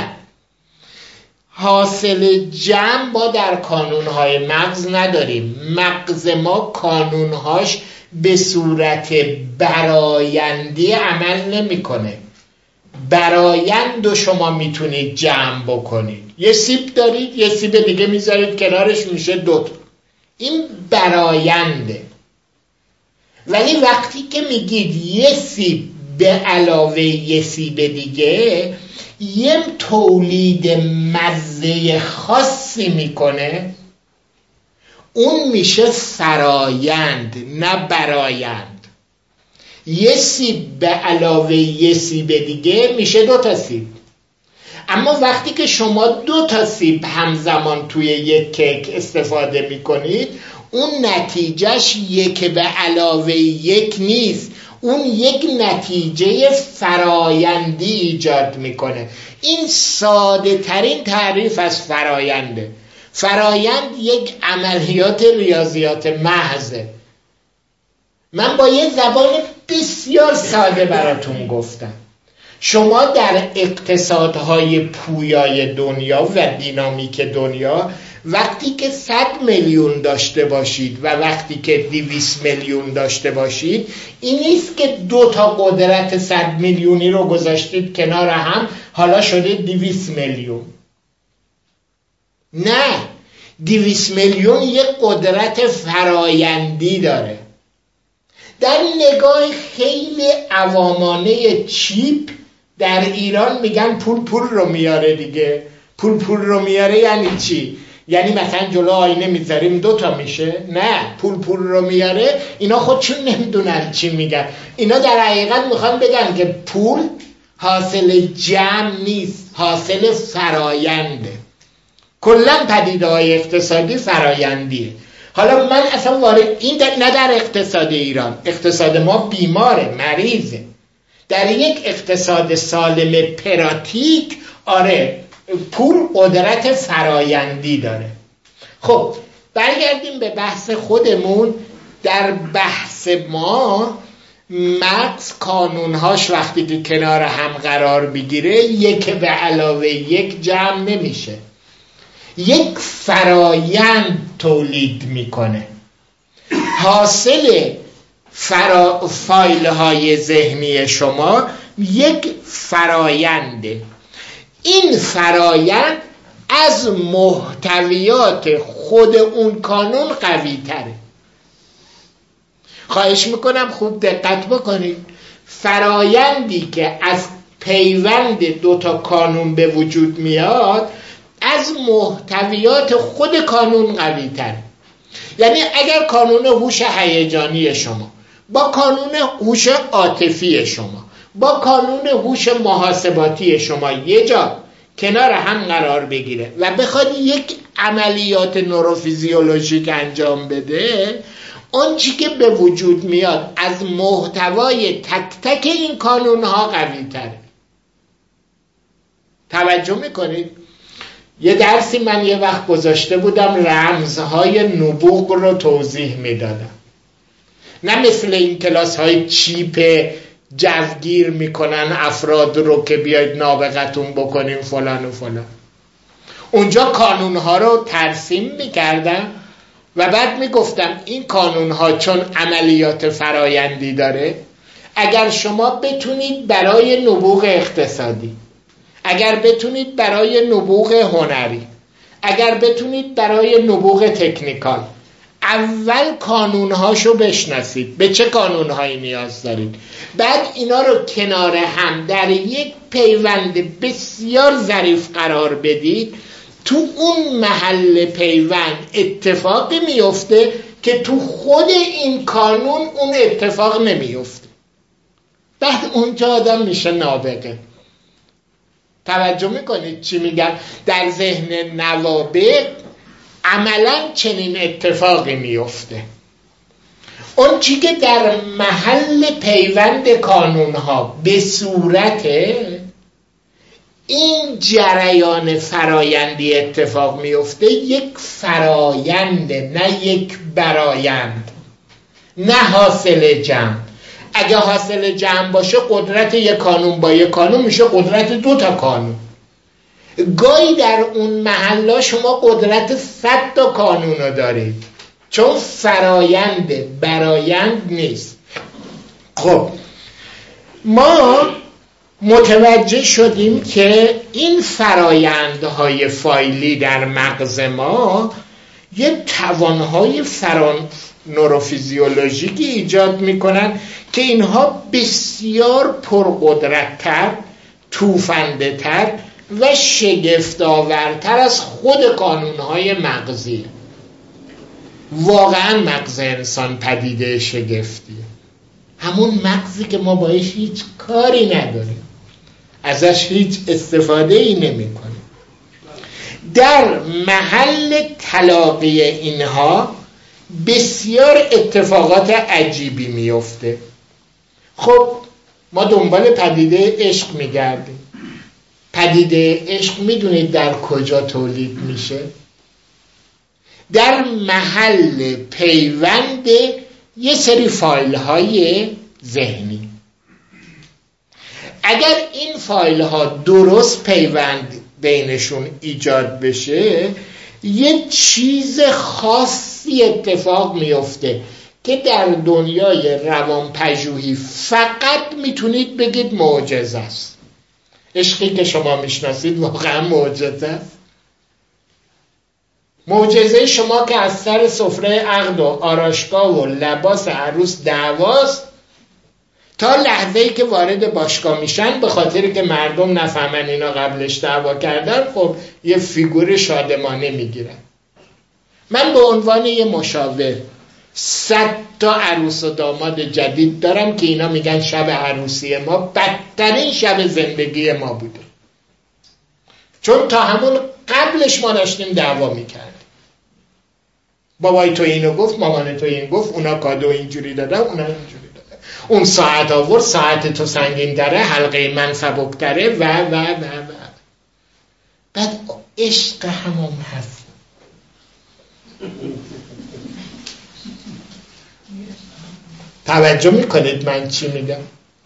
حاصل جمع با در کانونهای مغز نداریم. مغز ما کانونهاش به صورت برآیندی عمل نمیکنه. برآیند رو شما میتونید جمع بکنید. یه سیب دارید، یه سیب دیگه میذارید کنارش، میشه 2 تا. این برآینده. ولی وقتی که میگید یه سیب به علاوه یه سیب دیگه یه تولید مزه خاصی میکنه، اون میشه فرایند، نه برآیند. یه سیب به علاوه یه سیب دیگه میشه 2 تا سیب. اما وقتی که شما 2 تا سیب همزمان توی یک کیک استفاده میکنید، اون نتیجهش 1 به علاوه 1 نیست، اون یک نتیجه فرایندی ایجاد میکنه. این ساده ترین تعریف از فراینده. فرایند یک عملیات ریاضیات محضه. من با یه زبان بسیار ساده براتون گفتم. شما در اقتصادهای پویای دنیا و دینامیک دنیا وقتی که 100 میلیون داشته باشید و وقتی که 200 میلیون داشته باشید، این نیست که 2 تا قدرت 100 میلیونی رو گذاشتید کنار هم حالا شده 200 میلیون. نه، 200 میلیون یک قدرت فرایندی داره. در نگاه خیلی عوامانه چیپ در ایران میگن پول رو میاره دیگه. پول رو میاره یعنی چی؟ یعنی مثلا جلو آینه میذاریم 2 تا میشه؟ نه، پول رو میاره. اینا خودشون نمیدونن چی میگن. اینا در حقیقت میخوان بگن که پول حاصل جمع نیست، حاصل فراینده. کلا پدیده‌های اقتصادی فرایندیه. حالا من اصلا وارد این نه در اقتصاد ایران، اقتصاد ما بیماره، مریضه. در یک اقتصاد سالم پراتیک آره پول قدرت فرایندی داره. خب برگردیم به بحث خودمون. در بحث ما مغز کانونهاش وقتی که کنار هم قرار بگیره 1 به علاوه 1 جمع نمیشه، یک فرایند تولید میکنه. حاصل فایل های ذهنی شما یک فراینده. این فرایند از محتویات خود اون کانون قوی تره. خواهش میکنم خوب دقت بکنید. فرایندی که از پیوند 2 تا کانون به وجود میاد از محتویات خود کانون قوی تره. یعنی اگر کانون هوش هیجانی شما با کانون هوش عاطفی شما با کانون هوش محاسباتی شما یه جا کنار هم قرار بگیره و بخواد یک عملیات نوروفیزیولوژیک انجام بده، اون چی که به وجود میاد از محتوای تک تک این کانون ها قوی تره. توجه میکنید؟ یه درسی من یه وقت گذاشته بودم، رمزهای نبوغ رو توضیح میدادم. نه مثل این کلاس های چیپ جوگیر میکنن افراد رو که بیاید نابغتون بکنیم فلان و فلان. اونجا کانونها رو ترسیم میکردم و بعد میگفتم این کانونها چون عملیات فرایندی داره، اگر شما بتونید برای نبوغ اقتصادی، اگر بتونید برای نبوغ هنری، اگر بتونید برای نبوغ تکنیکال اول کانونهاشو بشناسید، به چه کانونهایی نیاز دارید، بعد اینا رو کنار هم در یک پیوند بسیار ظریف قرار بدید. تو اون محل پیوند اتفاقی میفته که تو خود این کانون اون اتفاق نمیفته. بعد اونجا آدم میشه نابغه. توجه میکنید چی میگم؟ در ذهن نوابغ عملا چنین اتفاقی میفته. اون چی که در محل پیوند کانونها به صورت این جریان فرایندی اتفاق میفته، یک فراینده، نه یک برایند، نه حاصل جمع. اگه حاصل جمع باشه قدرت یک کانون با یک کانون میشه قدرت 2 تا کانون. گاهی در اون محلا شما قدرت 100 تا کانون رو دارید، چون فراینده، برایند نیست. خب ما متوجه شدیم که این فرایندهای فایلی در مغز ما یه توانهای نوروفیزیولوژیکی ایجاد میکنن که اینها بسیار پرقدرت‌تر، توفنده‌تر و شگفت‌آورتر از خود قانونهای مغزی. واقعا مغز انسان پدیده شگفتیه، همون مغزی که ما باش هیچ کاری نداریم، ازش هیچ استفاده ای نمی کنیم. در محل تلاقی اینها بسیار اتفاقات عجیبی میفته. خب ما دنبال پدیده عشق میگردیم. پدیده عشق میدونید در کجا تولید میشه؟ در محل پیوند یه سری فایل های ذهنی. اگر این فایل ها درست پیوند بینشون ایجاد بشه، یه چیز خاصی اتفاق میفته که در دنیای روانپژوهی فقط میتونید بگید معجزه است. عشقی که شما میشناسید واقعا معجزه است. معجزه شما که از سر سفره عقد و آرایشگاه و لباس عروس دعواست تا لحظه‌ای که وارد باشگاه میشن، به خاطری که مردم نفهمن اینا قبلش دعوا کردن، خب یه فیگور شادمانه میگیرن. من به عنوان یه مشاور 100 تا عروس و داماد جدید دارم که اینا میگن شب عروسی ما بدترین شب زندگی ما بوده، چون تا همون قبلش ما داشتیم دعوا میکردیم. بابای تو اینو گفت، مامان تو این گفت، اونا کادو اینجوری دادن، اونا اینجوری دادن، اون ساعت آورد، ساعت تو سنگین تره، حلقه من سبک تره و بعد عشق همون هست. توجه میکنید من چی میگم؟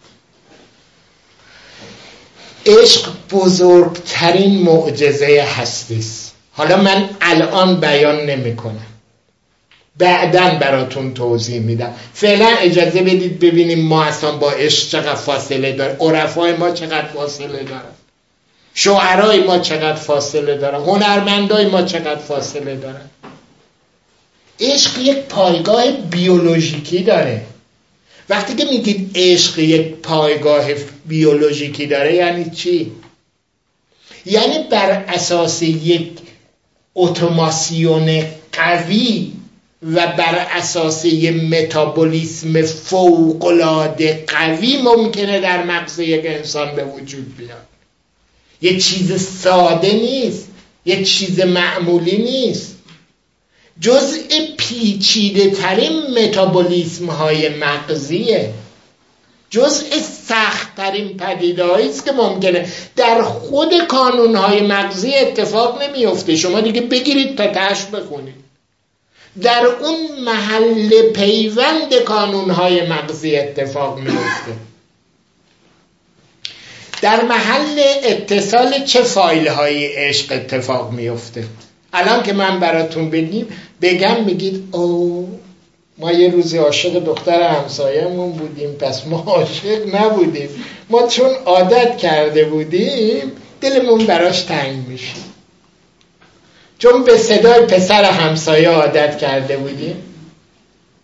عشق بزرگترین معجزه هستی است. حالا من الان بیان نمی کنم، بعداً براتون توضیح میدم. فعلا اجازه بدید ببینیم ما اصلا با عشق چقدر فاصله داریم، عرفای ما چقدر فاصله دارن، شاعرای ما چقدر فاصله دارن، هنرمندای ما چقدر فاصله دارن. عشق یک پایگاه بیولوژیکی داره. وقتی که میگید عشق یک پایگاه بیولوژیکی داره یعنی چی؟ یعنی بر اساس یک اتوماسیون قوی و بر اساس یک متابولیسم فوق‌العاده قوی ممکنه در مغز یک انسان به وجود بیاد. یک چیز ساده نیست، یک چیز معمولی نیست. جزء پیچیده ترین متابولیسم های مغزیه، جزء سخت ترین پدیده هاییست که ممکنه در خود کانون های مغزی اتفاق نمیفته. شما دیگه بگیرید تا تهش بخونید. در اون محل پیوند کانون های مغزی اتفاق میفته. در محل اتصال چه فایل های عشق اتفاق میفته؟ الان که من براتون بگم میگید او ما یه روزی عاشق دختر همسایه‌مون بودیم، پس ما عاشق نبودیم، ما چون عادت کرده بودیم دلمون براش تنگ میشه، چون به صدای پسر همسایه عادت کرده بودیم.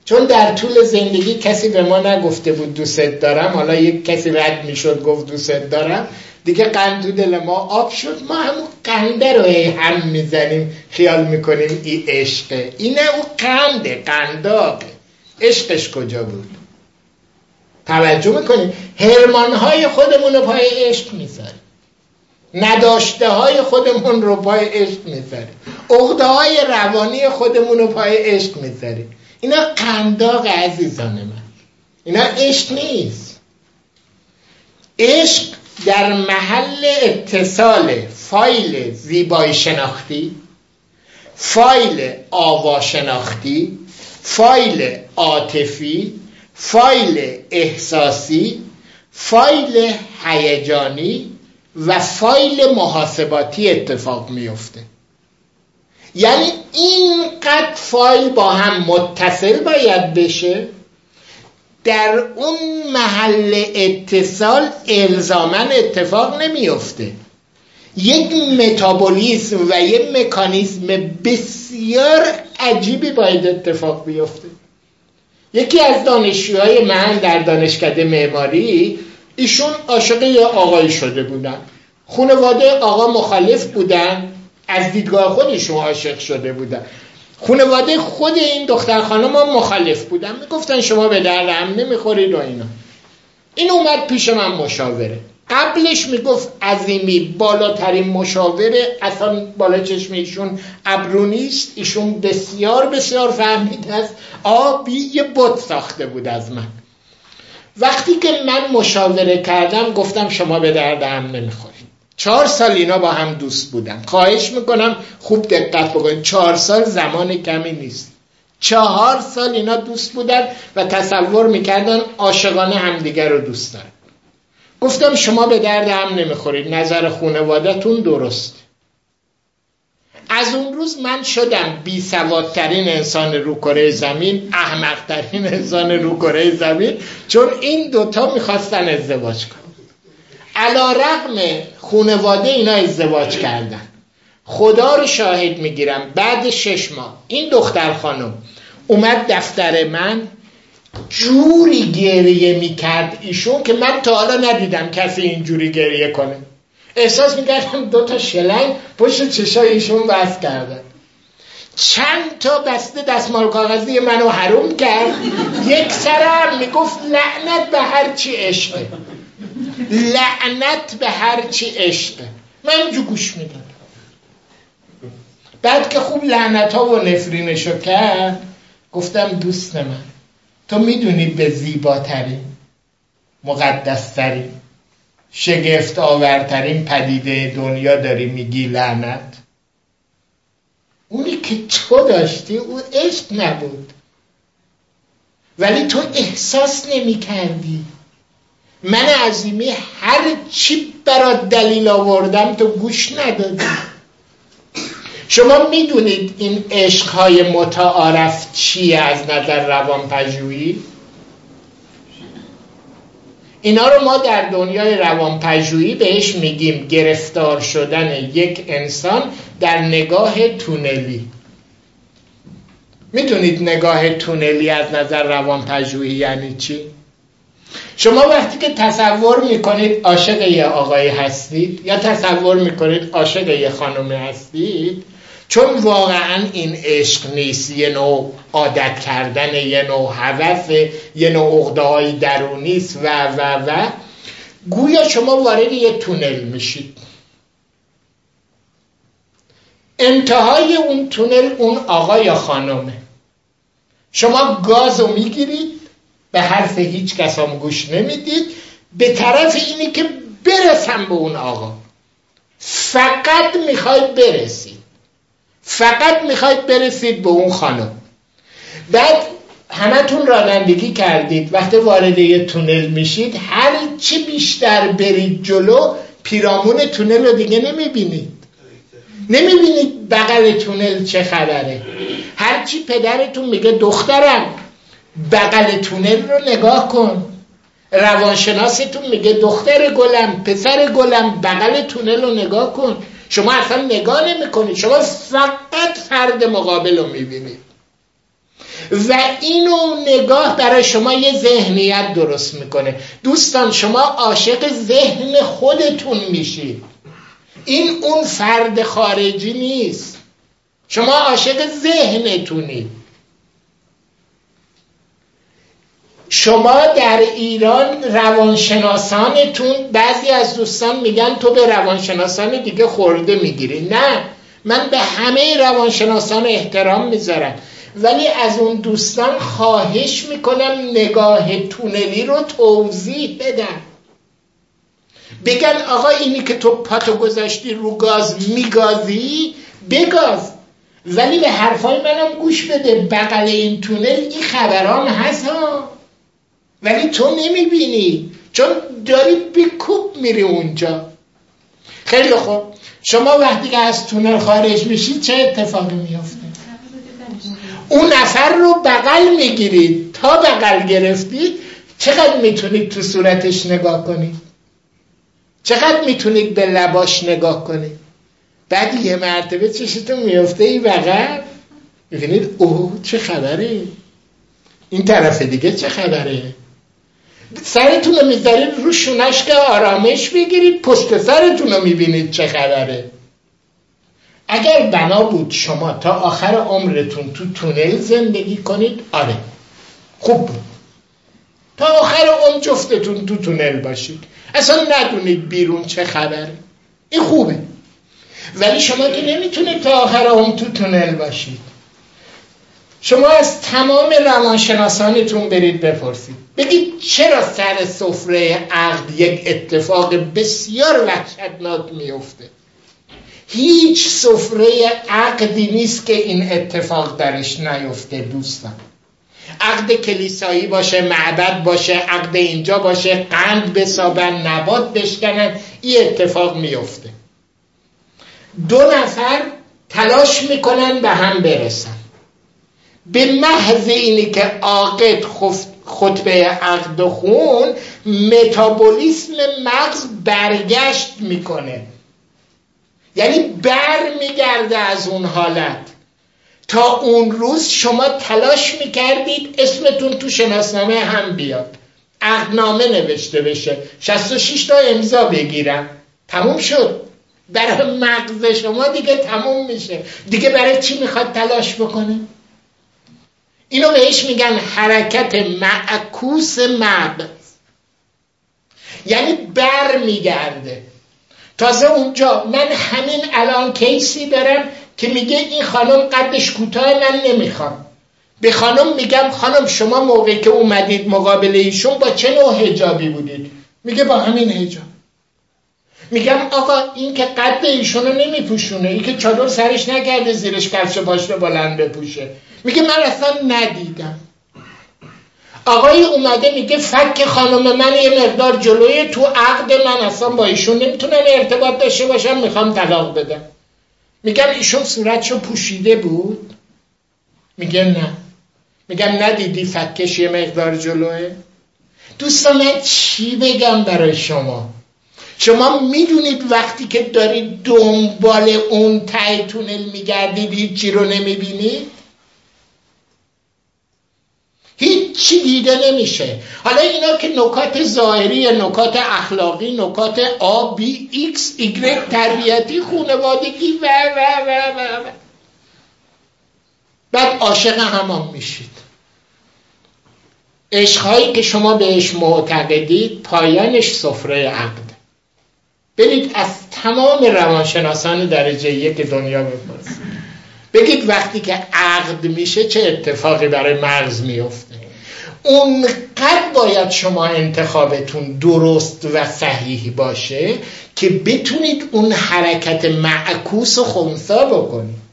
چون در طول زندگی کسی به ما نگفته بود دوست دارم، حالا یک کسی رد میشد گفت دوست دارم، دیگه قند تو دل ما آب شد، ما همون قنده رو هم میزنیم خیال میکنیم این عشقه. اینه اون قنده، قنداقه. عشقش کجا بود؟ توجه میکنیم هرمانهای خودمون رو پای عشق میذاریم، نداشته های خودمون رو پای عشق میذاریم، عقده های روانی خودمون رو پای عشق میذاریم. اینا قنداق عزیزان من، اینا عشق نیست. عشق در محل اتصال فایل زیبایی شناختی، فایل آوا شناختی، فایل عاطفی، فایل احساسی، فایل هیجانی و فایل محاسباتی اتفاق میفته. یعنی اینقدر فایل با هم متصل باید بشه، در اون محل اتصال الزاماً اتفاق نمیفته. یک متابولیسم و یک مکانیزم بسیار عجیبی باید اتفاق بیفته. یکی از دانشجوهای من در دانشکده معماری، ایشون عاشق یه آقایی شده بودن، خانواده آقا مخالف بودن، از دیدگاه خودشون عاشق شده بودن، خانواده خود این دختر خانم هم مخالف بودن، میگفتن شما به درد هم نمیخورید و اینا. این اومد پیش من مشاوره. قبلش میگفت عظیمی بالاترین مشاوره، اصلا بالا چشم ایشون ابرو نیست، ایشون بسیار بسیار فهمیده است، آبی یه بت ساخته بود از من. وقتی که من مشاوره کردم گفتم شما به درد هم نمیخورید. 4 سال اینا با هم دوست بودن. خواهش میکنم خوب دقت بکنید، 4 سال زمان کمی نیست. 4 سال اینا دوست بودن و تصور میکردن عاشقانه همدیگر رو دوست دارن. گفتم شما به درد هم نمیخورید، نظر خانواده‌تون درست. از اون روز من شدم بی سوادترین انسان رو کره زمین، احمقترین انسان رو کره زمین، چون این دوتا میخواستن ازدواج کنن. علی رغم خانواده اینا ازدواج کردن. خدا رو شاهد میگیرم بعد 6 ماه این دختر خانم اومد دفتر من، جوری گریه میکرد ایشون که من تا حالا ندیدم کسی اینجوری گریه کنه. احساس میکردم 2 شلنگ پشت چشای ایشون بس کردن. چند تا بسته دستمال کاغذی منو حروم کرد. یک سرم میگفت لعنت به هر چی عشقه، لعنت به هر چی عشقه. من جو گوش میدم. بعد که خوب لعنت ها و نفرینشو کرد گفتم دوست من، تو میدونی به زیباترین، مقدسترین، شگفت آورترین پدیده دنیا داری میگی لعنت؟ اونی که تو داشتی اون عشق نبود، ولی تو احساس نمی کردی. من عظیمی هر چی برات دلیل آوردم تو گوش ندادی. شما میدونید این عشقهای متعارف چیه از نظر روانپژوهی؟ اینا رو ما در دنیای روانپژوهی بهش میگیم گرفتار شدن یک انسان در نگاه تونلی. میدونید نگاه تونلی از نظر روانپژوهی یعنی چی؟ شما وقتی که تصور میکنید عاشق یه آقای هستید یا تصور میکنید عاشق یه خانمی هستید، چون واقعا این عشق نیست، یه نوع عادت کردن، یه نوع هوس، یه نوع عقده‌های درونی است و گویا شما وارد یه تونل میشید. انتهای اون تونل اون آقا یا خانمه. شما گازو میگیرید، به حرف هیچ کس هم گوش نمیدید، به طرف اینی که برسم به اون آقا. فقط میخواید برسید، فقط میخواید برسید به اون خانم. بعد همتون رانندگی کردید، وقتی وارد یه تونل میشید هر چی بیشتر برید جلو پیرامون تونل رو دیگه نمیبینید، نمیبینید بغل تونل چه خبره. هر چی پدرتون میگه دخترم بغل تونل رو نگاه کن، روانشناستون میگه دختر گلم، پسر گلم بغل تونل رو نگاه کن، شما اصلا نگاه نمی کنید، شما فقط فرد مقابل رو میبینید. و اینو نگاه برای شما یه ذهنیت درست میکنه. دوستان شما عاشق ذهن خودتون میشید، این اون فرد خارجی نیست، شما عاشق ذهنتونید. شما در ایران روانشناسانتون، بعضی از دوستان میگن تو به روانشناسان دیگه خورده میگیری. نه، من به همه روانشناسان احترام میذارم، ولی از اون دوستان خواهش میکنم نگاه تونلی رو توضیح بدن. بگن آقا اینی که تو پاتو گذاشتی رو گاز میگازی بگاز، ولی به حرفای منم گوش بده. بغل این تونل این خبران هست ها، ولی تو نمیبینی چون داری بیکوب میری اونجا. خیلی خوب، شما وقتی که از تونل خارج میشید چه اتفاقی میفته؟ اون نفر رو بغل میگیرید. تا بغل گرفتید چقدر میتونید تو صورتش نگاه کنید؟ چقدر میتونید به لباش نگاه کنید؟ بعد یه مرتبه چشتون میفته این بغل، میبینید اوه چه خبره، این طرف دیگه چه خبره. سرتون رو میذارید رو شونش که آرامش بگیرید، پشت سرتون رو میبینید چه خبره. اگر بنا بود شما تا آخر عمرتون تو تونل زندگی کنید، آره خوب بود، تا آخر عمر جفتتون تو تونل باشید، اصلا ندونید بیرون چه خبره، این خوبه. ولی شما که نمیتونید تا آخر عمر تو تونل باشید. شما از تمام روانشناسانتون برید بپرسید، بگید چرا سر سفره عقد یک اتفاق بسیار وحشتناک میفته. هیچ سفره عقدی نیست که این اتفاق درش نیفته دوستان. عقد کلیسایی باشه، معبد باشه، عقد اینجا باشه، قند بسابن، نبات بشکنن، این اتفاق میفته. دو نفر تلاش میکنن به هم برسن، به محض اینی که عاقد خطبه عقد خون، متابولیسم مغز برگشت میکنه، یعنی بر میگرده از اون حالت. تا اون روز شما تلاش میکردید اسمتون تو شناسنامه هم بیاد، عقدنامه نوشته بشه، 66 تا امضا بگیرم، تموم شد. برای مغز شما دیگه تموم میشه، دیگه برای چی میخواد تلاش بکنه؟ اینو بهش میگن حرکت معکوس مغز، یعنی بر میگرده. تازه اونجا من همین الان کیسی دارم که میگه این خانم قدش کوتاه، من نمیخوام. به خانم میگم خانم شما موقعی که اومدید مقابل ایشون با چه نوع حجابی بودید؟ میگه با همین حجاب. میگم آقا این که قد ایشونو نمیپوشونه، این که چادر سرش نکرده زیرش کفش پاشنه بلند بپوشه. میگه من اصلا ندیدم. آقای اومده میگه فک خانم من یه مقدار جلوی، تو عقد من اصلا با ایشون نمیتونم ارتباط داشته باشم، میخوام طلاق بدم. میگم ایشون صورتشو پوشیده بود؟ میگه نه. میگم ندیدی فکش یه مقدار جلوه؟ دوستان من چی بگم برای شما؟ شما میدونید وقتی که دارید دنبال اون ته تونل میگردید هیچی رو نمیبینید؟ هیچی دیده نمیشه. حالا اینا که نکات ظاهری، نکات اخلاقی، نکات A, B, X, Y، تربیتی، خانوادگی و بعد عاشق همان میشید. عشقهایی که شما بهش معتقدید پایانش سفره عقد. برید از تمام روانشناسان درجه یک دنیا بپرسید، بگید وقتی که عقد میشه چه اتفاقی برای مغز میفته. اونقدر باید شما انتخابتون درست و صحیح باشه که بتونید اون حرکت معکوس و خنثی بکنید.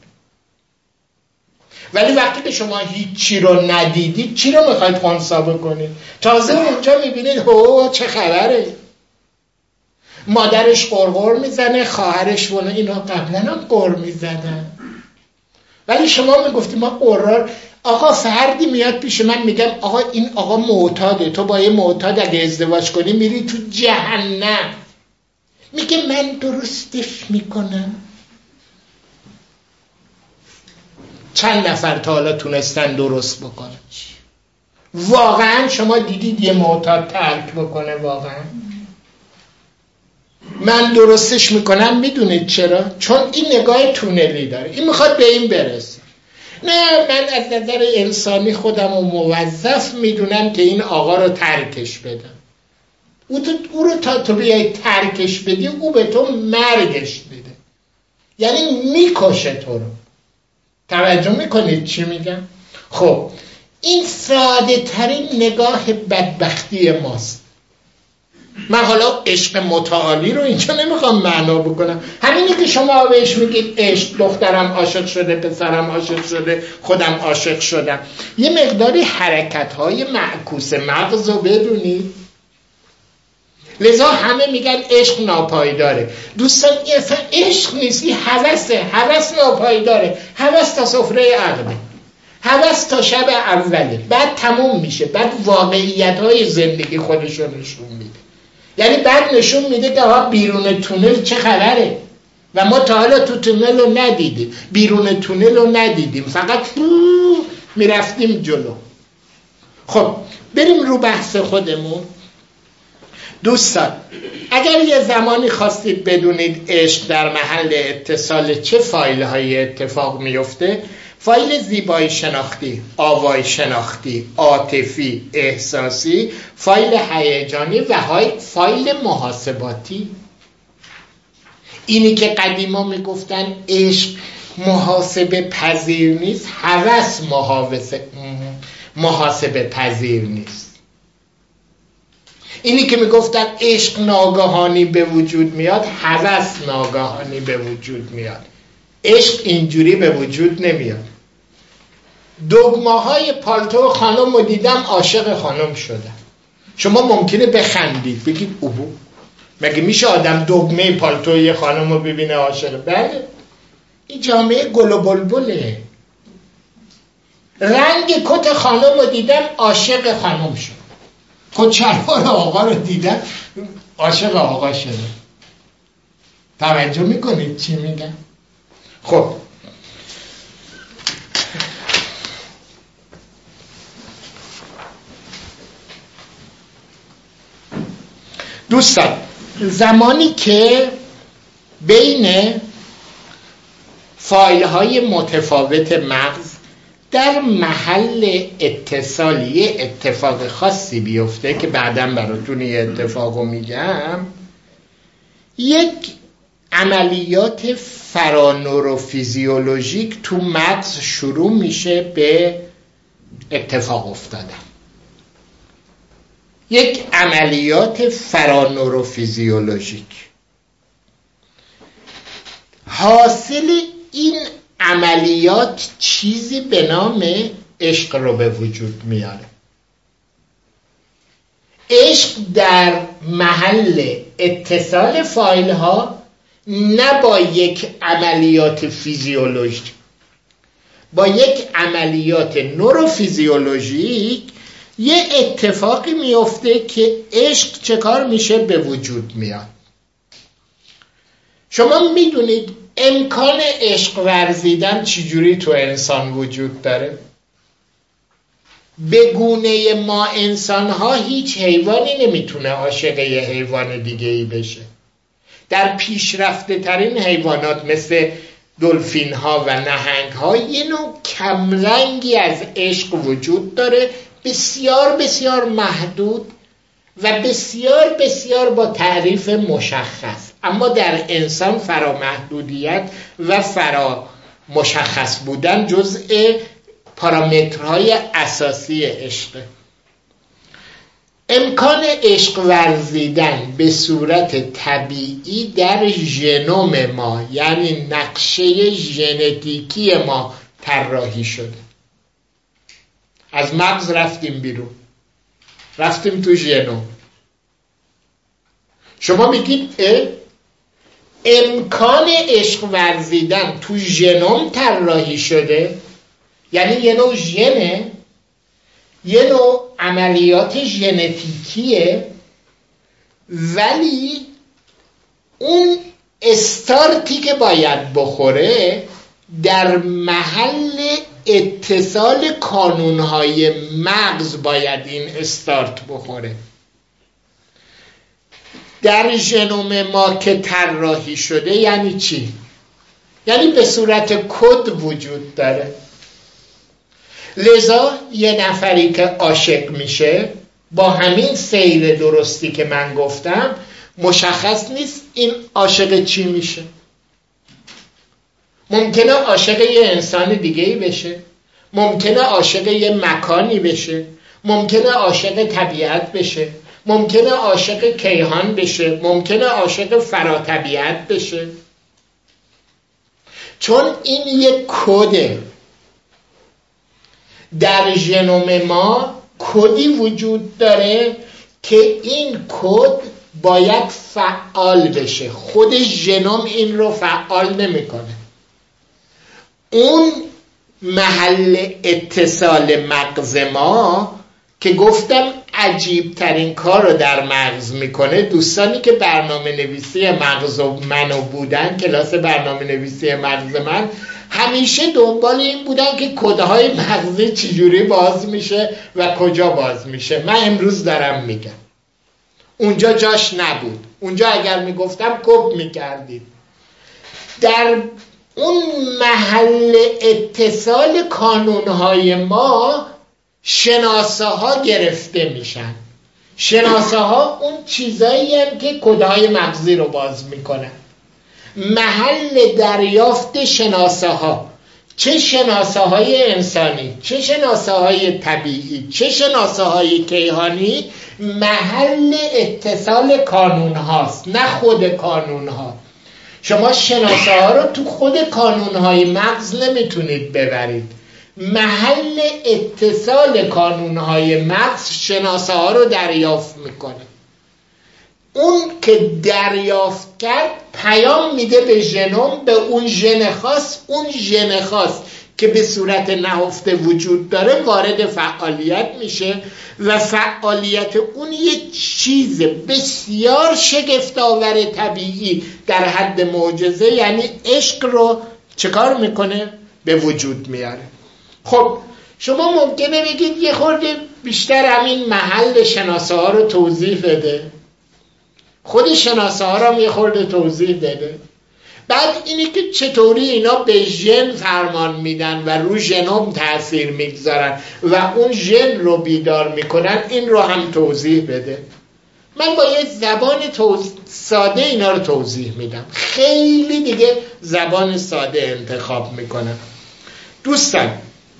ولی وقتی که شما هیچی رو ندیدید چی رو میخواید خنثی بکنید؟ تازه اونجا میبینید هو چه خبره، مادرش قرقر میزنه، خواهرش ونه، اینا قبلا هم قر میزدن. ولی شما میگفتی ما قرار. آقا فردی میاد پیش من میگم آقا این آقا معتاده، تو با یه معتاد اگه ازدواج کنی میری تو جهنم. میگه من درستش میکنم. چند نفر تا حالا تونستن درست بکنن؟ واقعا شما دیدید یه معتاد ترک بکنه؟ واقعا من درستش میکنم. میدونید چرا؟ چون این نگاه تونلی داره، این میخواد به این برسه. نه، من از نظر انسانی خودم رو موظف میدونم که این آقا رو ترکش بدم. او رو تا تو بیای ترکش بدی، او به تو مرگش میده، یعنی میکشه تو رو. توجه میکنید چی میگم؟ خب این ساده ترین نگاه بدبختی ماست. من حالا عشق متعالی رو اینجا نمیخوام معنا بکنم، همینی که شما بهش میگید عشق، دخترم عاشق شده، پسرم عاشق شده، خودم عاشق شدم. یه مقداری حرکت‌های معکوس مغز رو بدونید. لذا همه میگن عشق ناپایداره. دوستان این اصلا عشق نیست، این هوسه. هوس ناپایداره. هوس تا سفره عقله، هوس تا شب اوله، بعد تموم میشه، بعد واقعیت‌های زندگی خودشو نشون میده. یعنی بعد نشون میده که ها بیرون تونل چه خبره و ما تا حالا تو تونل رو ندیدیم، بیرون تونل رو ندیدیم، فقط میرفتیم جلو. خب بریم رو بحث خودمون. دوستان اگر یه زمانی خواستید بدونید عشق در محل اتصال چه فایل های اتفاق میفته، فایل زیبایی شناختی، آوای شناختی، عاطفی، احساسی، فایل هیجانی و فایل محاسباتی. اینی که قدیما میگفتن عشق محاسبه پذیر نیست، هوس محاسبه پذیر نیست. اینی که میگفتن عشق ناگهانی به وجود میاد، هوس ناگهانی به وجود میاد. عشق اینجوری به وجود نمیاد. دگماهای پالتو خانم رو دیدم عاشق خانم شدم. شما ممکنه بخندید بگید اوهو، مگه میشه آدم دگمه پالتوی خانم رو ببینه عاشق؟ بله، این جامعه گل و بلبله. رنگ کت خانم رو دیدم عاشق خانم شد، خود شلوار آقا رو دیدم عاشق آقا شده. توجه میکنید چی میگم؟ خب دوستان زمانی که بین فایل های متفاوت مغز در محل اتصالی اتفاق خاصی بیفته که بعداً براتون یه اتفاقو میگم، یک عملیات فرانوروفیزیولوژیک تو مغز شروع میشه به اتفاق افتادن. یک عملیات فرانوروفیزیولوژیک. حاصل این عملیات چیزی به نام عشق رو به وجود میاره. عشق در محل اتصال فایل ها نه با یک عملیات فیزیولوژیک، با یک عملیات نوروفیزیولوژیک یه اتفاقی میفته که عشق چه کار میشه به وجود میاد. شما میدونید امکان عشق ورزیدن چجوری تو انسان وجود داره؟ به گونه ما انسان ها هیچ حیوانی نمیتونه عاشق یه حیوان دیگه ای بشه. در پیشرفته ترین حیوانات مثل دلفین ها و نهنگ ها یه نوع کمرنگی از عشق وجود داره، بسیار بسیار محدود و بسیار بسیار با تعریف مشخص. اما در انسان فرامحدودیت و فرا مشخص بودن جزء پارامترهای اساسی عشقه. امکان عشق ورزیدن به صورت طبیعی در ژنوم ما، یعنی نقشه ژنتیکی ما طراحی شده. از مغز رفتیم بیرون، رفتیم تو ژنوم. شما میگید امکان عشق ورزیدن تو ژنوم طراحی شده، یعنی یه نوع ژنه، یه نوع عملیات ژنتیکیه، ولی اون استارتی که باید بخوره در محل اتصال کانونهای مغز باید این استارت بخوره. در ژنوم ما که طراحی شده یعنی چی؟ یعنی به صورت کد وجود داره. لذا یه نفری که عاشق میشه با همین سیر درستی که من گفتم مشخص نیست این عاشق چی میشه. ممکنه عاشق یه انسان دیگه‌ای بشه، ممکنه عاشق یه مکانی بشه، ممکنه عاشق طبیعت بشه، ممکنه عاشق کیهان بشه، ممکنه عاشق فراتبیعت بشه. چون این یک کده. در ژنوم ما کدی وجود داره که این کد باید فعال بشه. خود ژنوم این رو فعال نمیکنه. اون محل اتصال مغز ما که گفتم عجیب ترین کار رو در مغز میکنه. دوستانی که برنامه نویسی مغز و منو بودن، کلاس برنامه نویسی مغز من، همیشه دنبال این بودن که کدهای مغزی چجوری باز میشه و کجا باز میشه. من امروز دارم میگم اونجا جاش نبود. اونجا اگر میگفتم کپ میکردید. در اون محل اتصال کانونهای ما شناسه ها گرفته میشن. شناسه ها اون چیزایی هم که کدهای مغزی رو باز میکنن. محل دریافت شناسه ها، چه شناسه های انسانی، چه شناسه های طبیعی، چه شناسه های کیهانی، محل اتصال کانون هاست، نه خود کانون ها. شما شناسه ها رو تو خود کانون های مغز نمیتونید ببرید. محل اتصال کانون های مغز شناسه ها رو دریافت میکنه. اون که دریافت کرد پیام میده به ژنوم، به اون ژن خاص. اون ژن خاص که به صورت نهفته وجود داره وارد فعالیت میشه و فعالیت اون یک چیز بسیار شگفت‌آور طبیعی در حد معجزه، یعنی عشق رو چه کار میکنه؟ به وجود میاره. خب شما ممکنه بگید یه خورده بیشتر همین محل شناسه ها رو توضیح بده. خود شناسه ها رو هم یه خورده توضیح بده. بعد اینی که چطوری اینا به ژن فرمان میدن و رو ژنوم تأثیر میگذارن و اون ژن رو بیدار میکنن، این رو هم توضیح بده. من با یه زبان ساده اینا رو توضیح میدم. خیلی دیگه زبان ساده انتخاب میکنم. دوستان،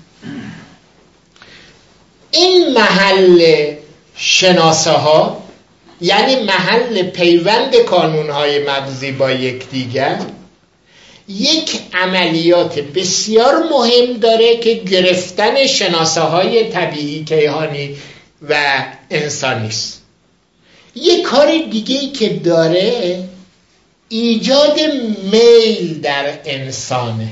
این محل شناسه ها یعنی محل پیوند کانونهای مغزی با یکدیگر، یک عملیات بسیار مهم داره که گرفتن شناسه های طبیعی، کیهانی و انسانی است. یک کار دیگه‌ای که داره ایجاد میل در انسانه.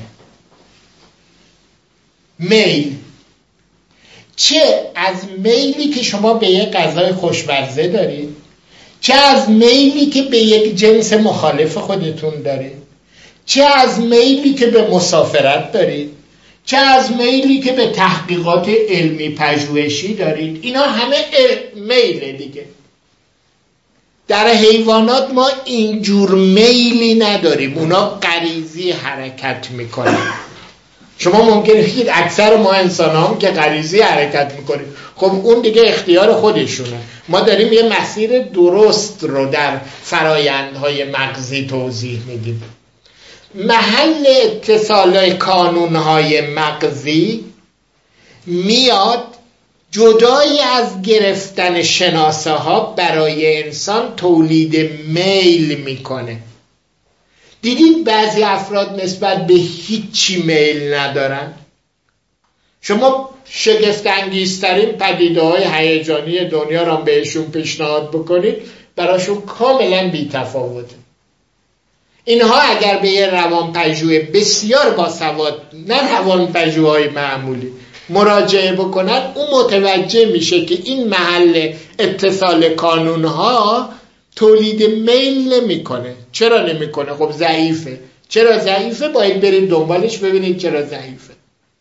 میل، چه از میلی که شما به یک غذای خوشمزه دارید، چه از میلی که به یک جنس مخالف خودتون دارید، چه از میلی که به مسافرت دارید، چه از میلی که به تحقیقات علمی پژوهشی دارید. اینا همه میل دیگه. در حیوانات ما اینجور میلی نداریم. اونا غریزی حرکت میکنن. شما ممکنه بگید اکثر ما انسان هم که غریزی حرکت میکنیم. خب اون دیگه اختیار خودشونه. ما داریم یه مسیر درست رو در فرایندهای مغزی توضیح میدیم. محل اتصال کانونهای مغزی میاد جدای از گرفتن شناسه ها برای انسان تولید میل میکنه. دیدید بعضی افراد نسبت به هیچی میل ندارن. شما شگفت انگیزترین پدیده های هیجانی دنیا را بهشون پیشنهاد بکنید، براشون کاملا بی تفاوته. اینها اگر به یه روانپژوه بسیار باسواد، نه روانپژوهای معمولی، مراجعه بکنن، اون متوجه میشه که این محل اتصال کانونها تولید میل نمیکنه. چرا نمیکنه؟ خب ضعیفه. چرا ضعیفه؟ باید برید دنبالش ببینید چرا ضعیفه.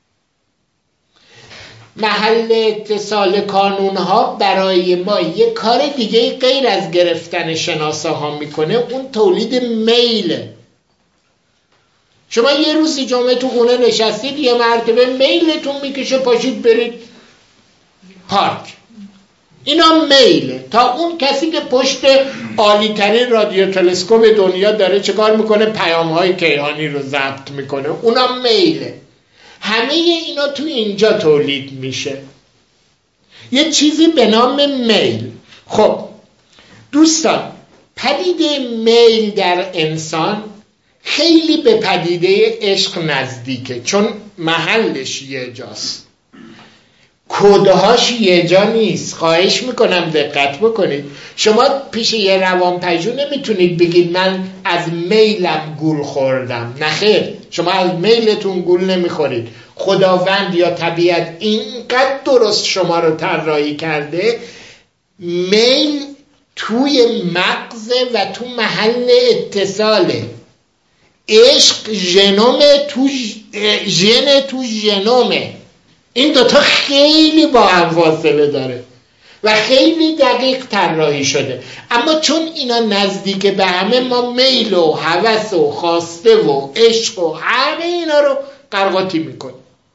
محل اتصال کانونها برای ما یک کار دیگه غیر از گرفتن شناساها میکنه، اون تولید میله. شما یه روزی جمعه تو خونه نشستید، یه مرتبه میلتون میکشه پاشید برید پارک. اینا میله. تا اون کسی که پشت عالی ترین رادیو تلسکوپ دنیا داره چه کار میکنه؟ پیام های کیهانی رو ضبط میکنه. اونا میله. همه اینا تو اینجا تولید میشه، یه چیزی به نام میل. خب دوستان، پدیده میل در انسان خیلی به پدیده عشق نزدیکه، چون محلش یه جاست، کودهاش یه جا نیست. خواهش میکنم دقت بکنید. شما پیش یه روانپژوه نمیتونید بگید من از میلم گول خوردم. نخیر، شما از میلتون گول نمیخورید. خداوند یا طبیعت اینقدر درست شما رو طراحی کرده، میل توی مغز و تو محل اتصاله. عشق ژنومه، تو ژن تو ژنومه. این دوتا خیلی با هم فاصله داره و خیلی دقیق طراحی شده. اما چون اینا نزدیک به همه، ما میل و هوس و خواسته و عشق و همه اینا رو قرقاتی میکنیم.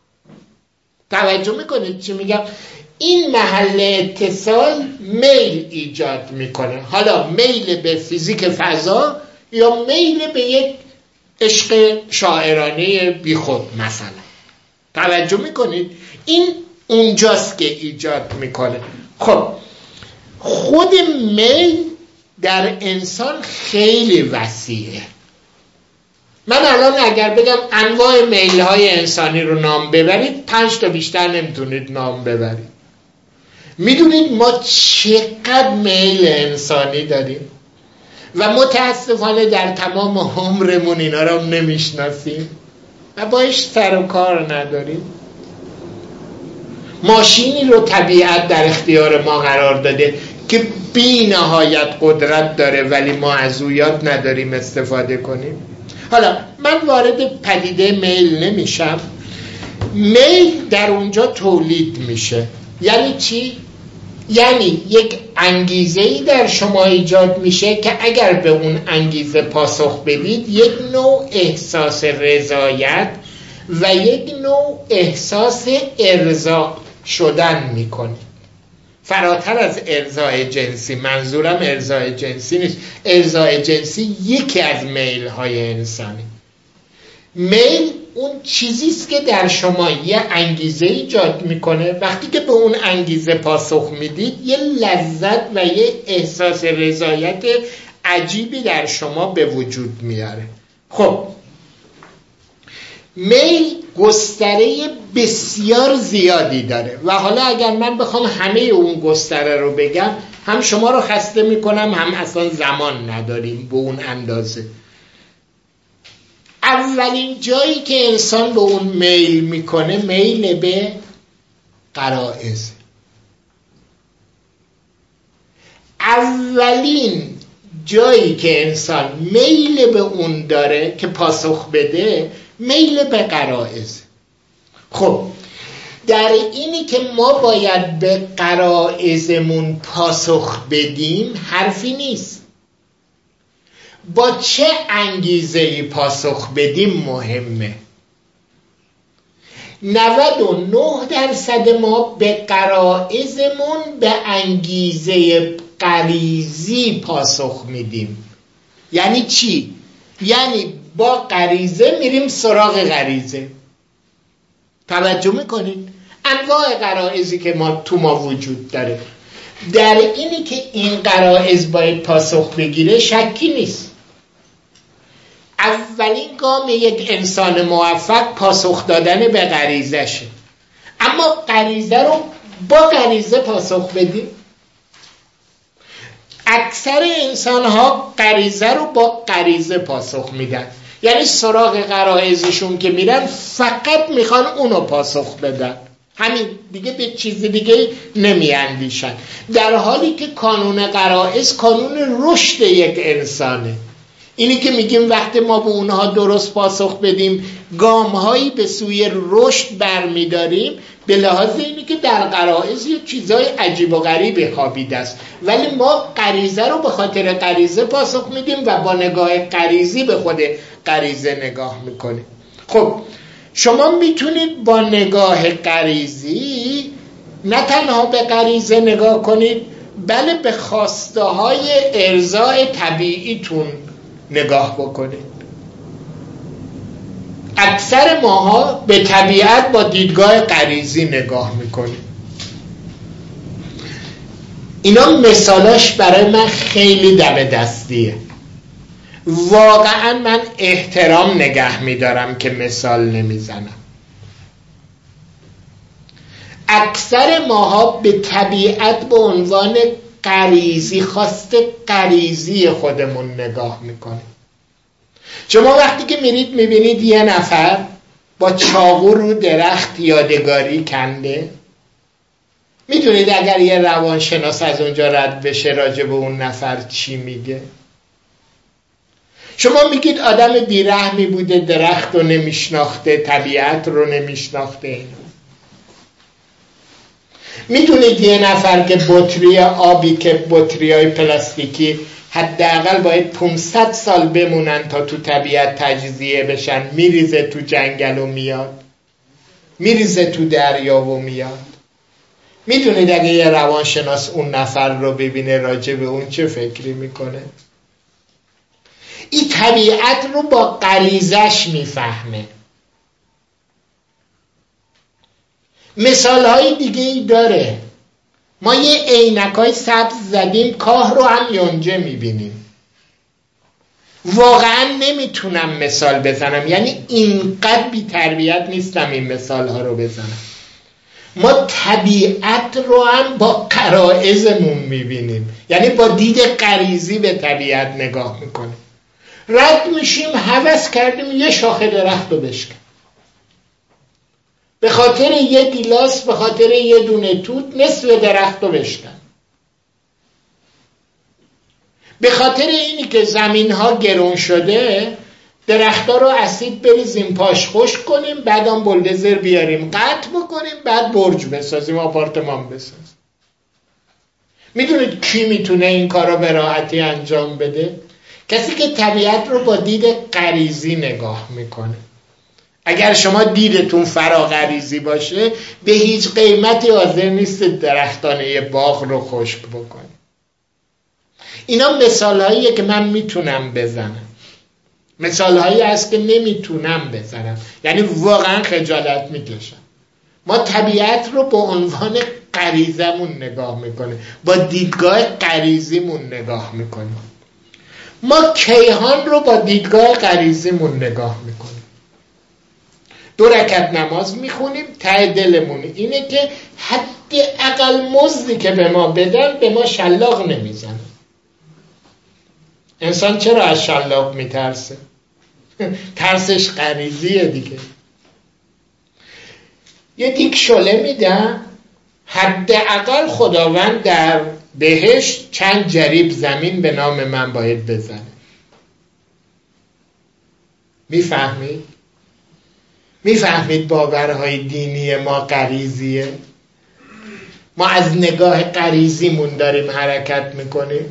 توجه میکنید چی میگم؟ این محل اتصال میل ایجاد میکنه. حالا میل به فیزیک فضا یا میل به یک عشق شاعرانه بیخود مثلا. توجه میکنید؟ این اونجاست که ایجاد میکنه. خب خود میل در انسان خیلی وسیعه. من الان اگر بگم انواع میل های انسانی رو نام ببرید، 5 تا بیشتر نمیتونید نام ببرید. میدونید ما چقدر میل انسانی داریم و متاسفانه در تمام عمرمون اینا رو نمیشناسیم و باش سر و کار نداریم. ماشینی رو طبیعت در اختیار ما قرار داده که بی نهایت قدرت داره، ولی ما از او یاد نداریم استفاده کنیم. حالا من وارد پدیده میل نمیشم. میل در اونجا تولید میشه. یعنی چی؟ یعنی یک انگیزه‌ای در شما ایجاد میشه که اگر به اون انگیزه پاسخ بدید، یک نوع احساس رضایت و یک نوع احساس ارضا شدن میکنه. فراتر از ارضای جنسی، منظورم ارضای جنسی نیست. ارضای جنسی یکی از میل های انسانی. میل اون چیزیست که در شما یه انگیزه ایجاد میکنه. وقتی که به اون انگیزه پاسخ میدید، یه لذت و یه احساس رضایت عجیبی در شما به وجود میاره. خب میل گستره بسیار زیادی داره و حالا اگر من بخوام همه اون گستره رو بگم، هم شما رو خسته میکنم، هم اصلا زمان نداریم به اون اندازه. اولین جایی که انسان به اون میل میکنه، میل به غرایز. اولین جایی که انسان میل به اون داره که پاسخ بده، میل به غرایز. خب در اینی که ما باید به غرایزمون پاسخ بدیم حرفی نیست. با چه انگیزه‌ای پاسخ بدیم مهمه. 99% ما به غرایزمون به انگیزه غریزی پاسخ میدیم. یعنی چی؟ یعنی با غریزه میریم سراغ غریزه. توجه میکنید؟ انواع غرایزی که تو ما وجود داره، در اینی که این غرایز باید پاسخ بگیره شکی نیست. اولین گام یک انسان موفق پاسخ دادن به غریزشه. اما غریزه رو با غریزه پاسخ بدیم. اکثر انسان ها غریزه رو با غریزه پاسخ میدن، یعنی سراغ غرایزشون که میرن فقط میخوان اونو پاسخ بدن، همین دیگه، به چیز دیگه نمیاندیشن. در حالی که کانون غرایز کانون رشد یک انسانه. اینی که میگیم وقتی ما به اونها درست پاسخ بدیم گام‌هایی به سوی رشد برمیداریم، به لحاظ اینی که در غرایز یه چیزای عجیب و غریبی خوابیده است، ولی ما غریزه رو به خاطر غریزه پاسخ میدیم و با نگاه غریزی به خود غریزه نگاه میکنیم. خب شما میتونید با نگاه غریزی نه تنها به غریزه نگاه کنید، بله به خواسته های ارضاء طبیعیتون نگاه بکنید. اکثر ماها به طبیعت با دیدگاه غریزی نگاه میکنیم. اینا مثالاش برای من خیلی دم دستیه. واقعا من احترام نگه میدارم که مثال نمیزنم. اکثر ماها به طبیعت به عنوان غریزی، خواست غریزی خودمون نگاه میکنیم. شما وقتی که میرید میبینید یه نفر با چاقو رو درخت یادگاری کنده، میدونید اگر یه روانشناس از اونجا رد بشه راجع به اون نفر چی میگه؟ شما میگید آدم بیرحمی بوده، درخت رو نمیشناخته، طبیعت رو نمیشناخته. میدونید یه نفر که بطری آبی که بطری‌های پلاستیکی حداقل باید 500 سال بمونن تا تو طبیعت تجزیه بشن، میریزه تو جنگل و میاد، میریزه تو دریا و میاد. میدونید اگه یه روانشناس اون نفر رو ببینه راجع به اون چه فکری میکنه؟ این طبیعت رو با غریزش میفهمه. مثال های دیگه ای داره. ما یه عینکای سبز زدیم، کاه رو هم یونجه میبینیم. واقعا نمیتونم مثال بزنم، یعنی اینقدر بی تربیت نیستم این مثال ها رو بزنم. ما طبیعت رو هم با غرایزمون میبینیم، یعنی با دید غریزی به طبیعت نگاه میکنیم. رد میشیم هوس کردیم یه شاخه درخت رو بشکنیم، به خاطر یه گیلاس، به خاطر یه دونه توت نصف درخت رو بشکن. به خاطر اینی که زمین ها گرون شده درخت ها رو اسید بریزیم پاش خشک کنیم، بعد هم بلدزر بیاریم قطع بکنیم، بعد برج بسازیم، آپارتمان بسازیم. میدونید کی میتونه این کارا به راحتی انجام بده؟ کسی که طبیعت رو با دید غریزی نگاه میکنه. اگر شما دیدتون فراغریزی باشه به هیچ قیمتی حاضر نیست درختانه باغ رو خشک بکنه. اینا مثالهاییه که من میتونم بزنم، مثالهایی هست که نمیتونم بزنم، یعنی واقعا خجالت میکشم. ما طبیعت رو با عنوان غریزمون نگاه میکنه، با دیدگاه غریزیمون نگاه میکنیم. ما کیهان رو با دیدگاه غریزیمون نگاه میکنیم. 2 رکعت نماز میخونیم، ته دلمون اینه که حداقل مزدی که به ما بدن به ما شلاق نمیزنه. انسان چرا از شلاق میترسه؟ ترسش غریزیه دیگه. یه دیگ شله میدن، حداقل خداوند در بهشت چند جریب زمین به نام من باید بزنه. میفهمید؟ میفهمید باورهای دینی ما غریزیه؟ ما از نگاه غریزیمون داریم حرکت میکنیم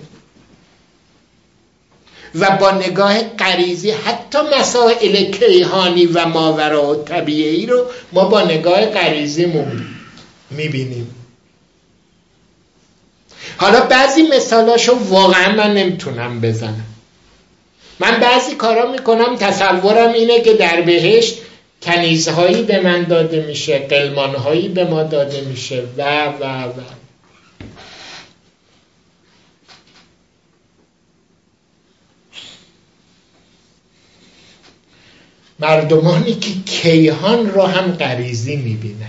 و با نگاه غریزی حتی مسائل کیهانی و ماوراء طبیعی رو ما با نگاه غریزیمون میبینیم. حالا بعضی مثالاشو واقعا من نمیتونم بزنم. من بعضی کارا میکنم تصورم اینه که در بهشت کنیزهایی به من داده میشه، قلمانهایی به ما داده میشه و مردمانی که کیهان رو هم غریزی میبینن،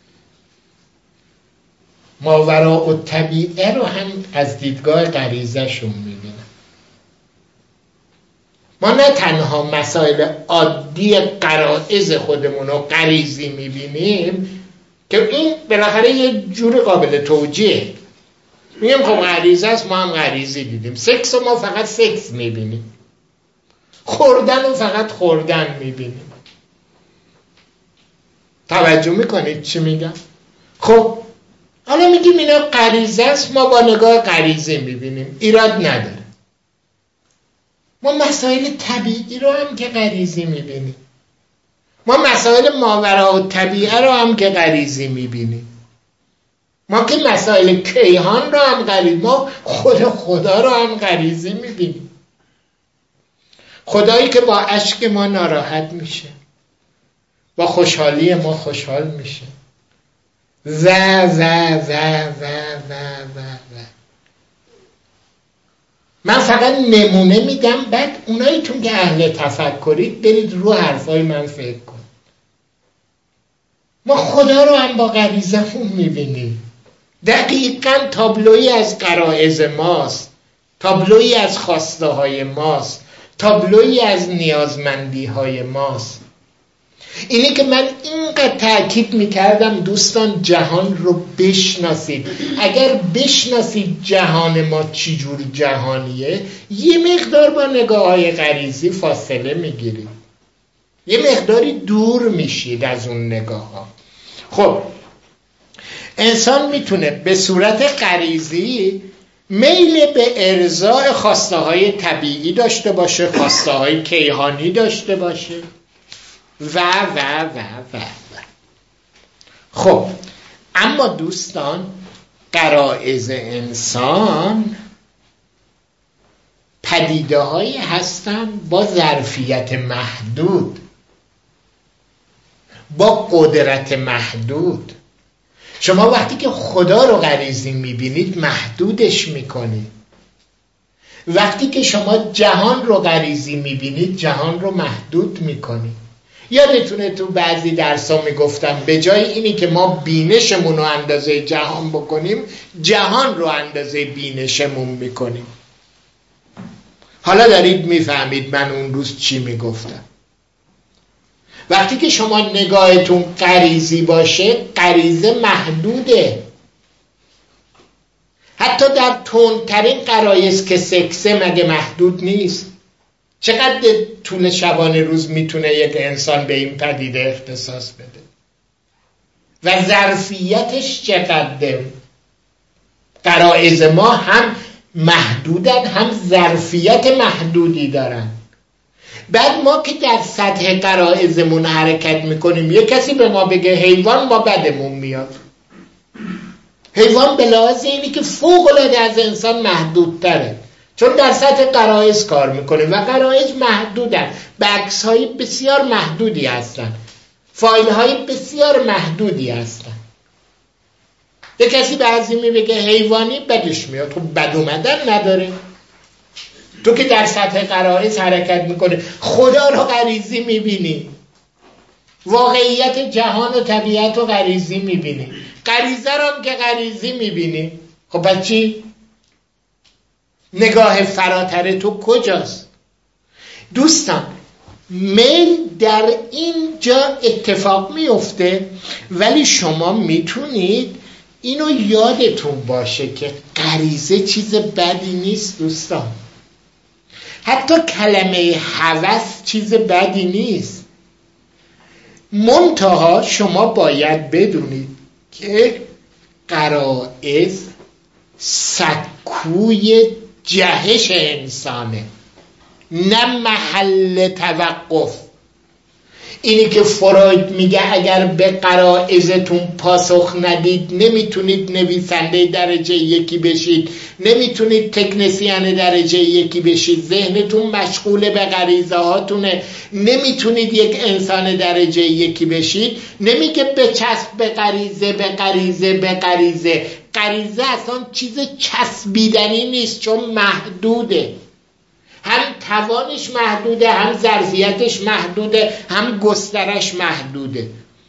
ماوراء الطبیعه رو هم از دیدگاه غریزه شون میبینن. ما نه تنها مسائل عادی غرایز خودمون رو غریزی میبینیم که این بالاخره یه جور قابل توجیه. میگم خب غریزه است، ما هم غریزی دیدیم. سکس رو ما فقط سکس میبینیم، خوردن و فقط خوردن میبینیم. توجه میکنید چی میگم؟ خب حالا میگیم اینا غریزه است، ما با نگاه غریزه میبینیم، ایراد نداره. ما مسائل طبیعی رو هم که غریزی میبینیم، ما مسائل ماوراء الطبیعه رو هم که غریزی میبینیم، ما که مسائل کیهان رو هم غریزی، ما خدا رو هم غریزی میبینیم. خدایی که با اشک ما ناراحت میشه، با خوشحالی ما خوشحال میشه، و من فقط نمونه میدم، بعد اوناییتون که اهل تفکرید برید رو حرفای من فکر کن. ما خدا رو هم با غریزمون میبینیم، دقیقاً تابلویی از غرایز ماست، تابلویی از خواسته های ماست، تابلویی از نیازمندی های ماست. اینی که من اینقدر تأکید میکردم دوستان جهان رو بشناسید. اگر بشناسید جهان ما چی جور جهانیه، یه مقدار با نگاه های غریزی فاصله میگیرید، یه مقداری دور میشید از اون نگاه ها. خب انسان میتونه به صورت غریزی میل به ارضاء خواسته های طبیعی داشته باشه، خواسته های کیهانی داشته باشه و. خب اما دوستان غرایز انسان پدیده هایی هستن با ظرفیت محدود، با قدرت محدود. شما وقتی که خدا رو غریزی میبینید محدودش میکنید، وقتی که شما جهان رو غریزی میبینید جهان رو محدود میکنید. یادتونه تو بعضی درسا میگفتم به جای اینی که ما بینشمون رو اندازه جهان بکنیم، جهان رو اندازه بینشمون میکنیم. حالا دارید میفهمید من اون روز چی میگفتم. وقتی که شما نگاهتون غریزی باشه، غریزه محدوده. حتی در تندترین غرایز که سکسه مگه محدود نیست؟ چقدر طول شبانه روز میتونه یک انسان به این پدیده اختصاص بده و ظرفیتش چقدره؟ غرایز ما هم محدودن، هم ظرفیت محدودی دارن. بعد ما که در سطح غرایزمون حرکت میکنیم، یک کسی به ما بگه حیوان، ما بدمون میاد. حیوان به لحاظ اینی که فوق العاده از انسان محدودتره، چون در سطح غرایز کار میکنه و غرایز محدودن، بکس های بسیار محدودی هستن، فایل های بسیار محدودی هستن. یک کسی به عظیمی بگه حیوانی، بدش میاد. خب بد اومدن نداره، تو که در سطح غرایز حرکت میکنه، خدا رو غریزی میبینی، واقعیت جهان و طبیعت رو غریزی میبینی، غریزه رو که غریزی میبینی. خب پس چی؟ نگاه فراتر تو کجاست؟ دوستان میل در اینجا اتفاق میفته، ولی شما میتونید اینو یادتون باشه که غریزه چیز بدی نیست دوستان. حتی کلمه هوس چیز بدی نیست. منتها شما باید بدونید که غرایز سکوی جهش انسانه، نه محل توقف. اینی که فروید میگه اگر به غرایزتون پاسخ ندید نمیتونید نویسنده درجه یکی بشید، نمیتونید تکنسین درجه یکی بشید، ذهنتون مشغول به غریزه هاتونه، نمیتونید یک انسان درجه یکی بشید. نمیگه بچسب به غریزه، به غریزه، به غریزه. غریزه اصلا چیز چسبیدنی نیست، چون محدوده. هم توانش محدوده، هم ظرفیتش محدوده، هم گسترش محدوده.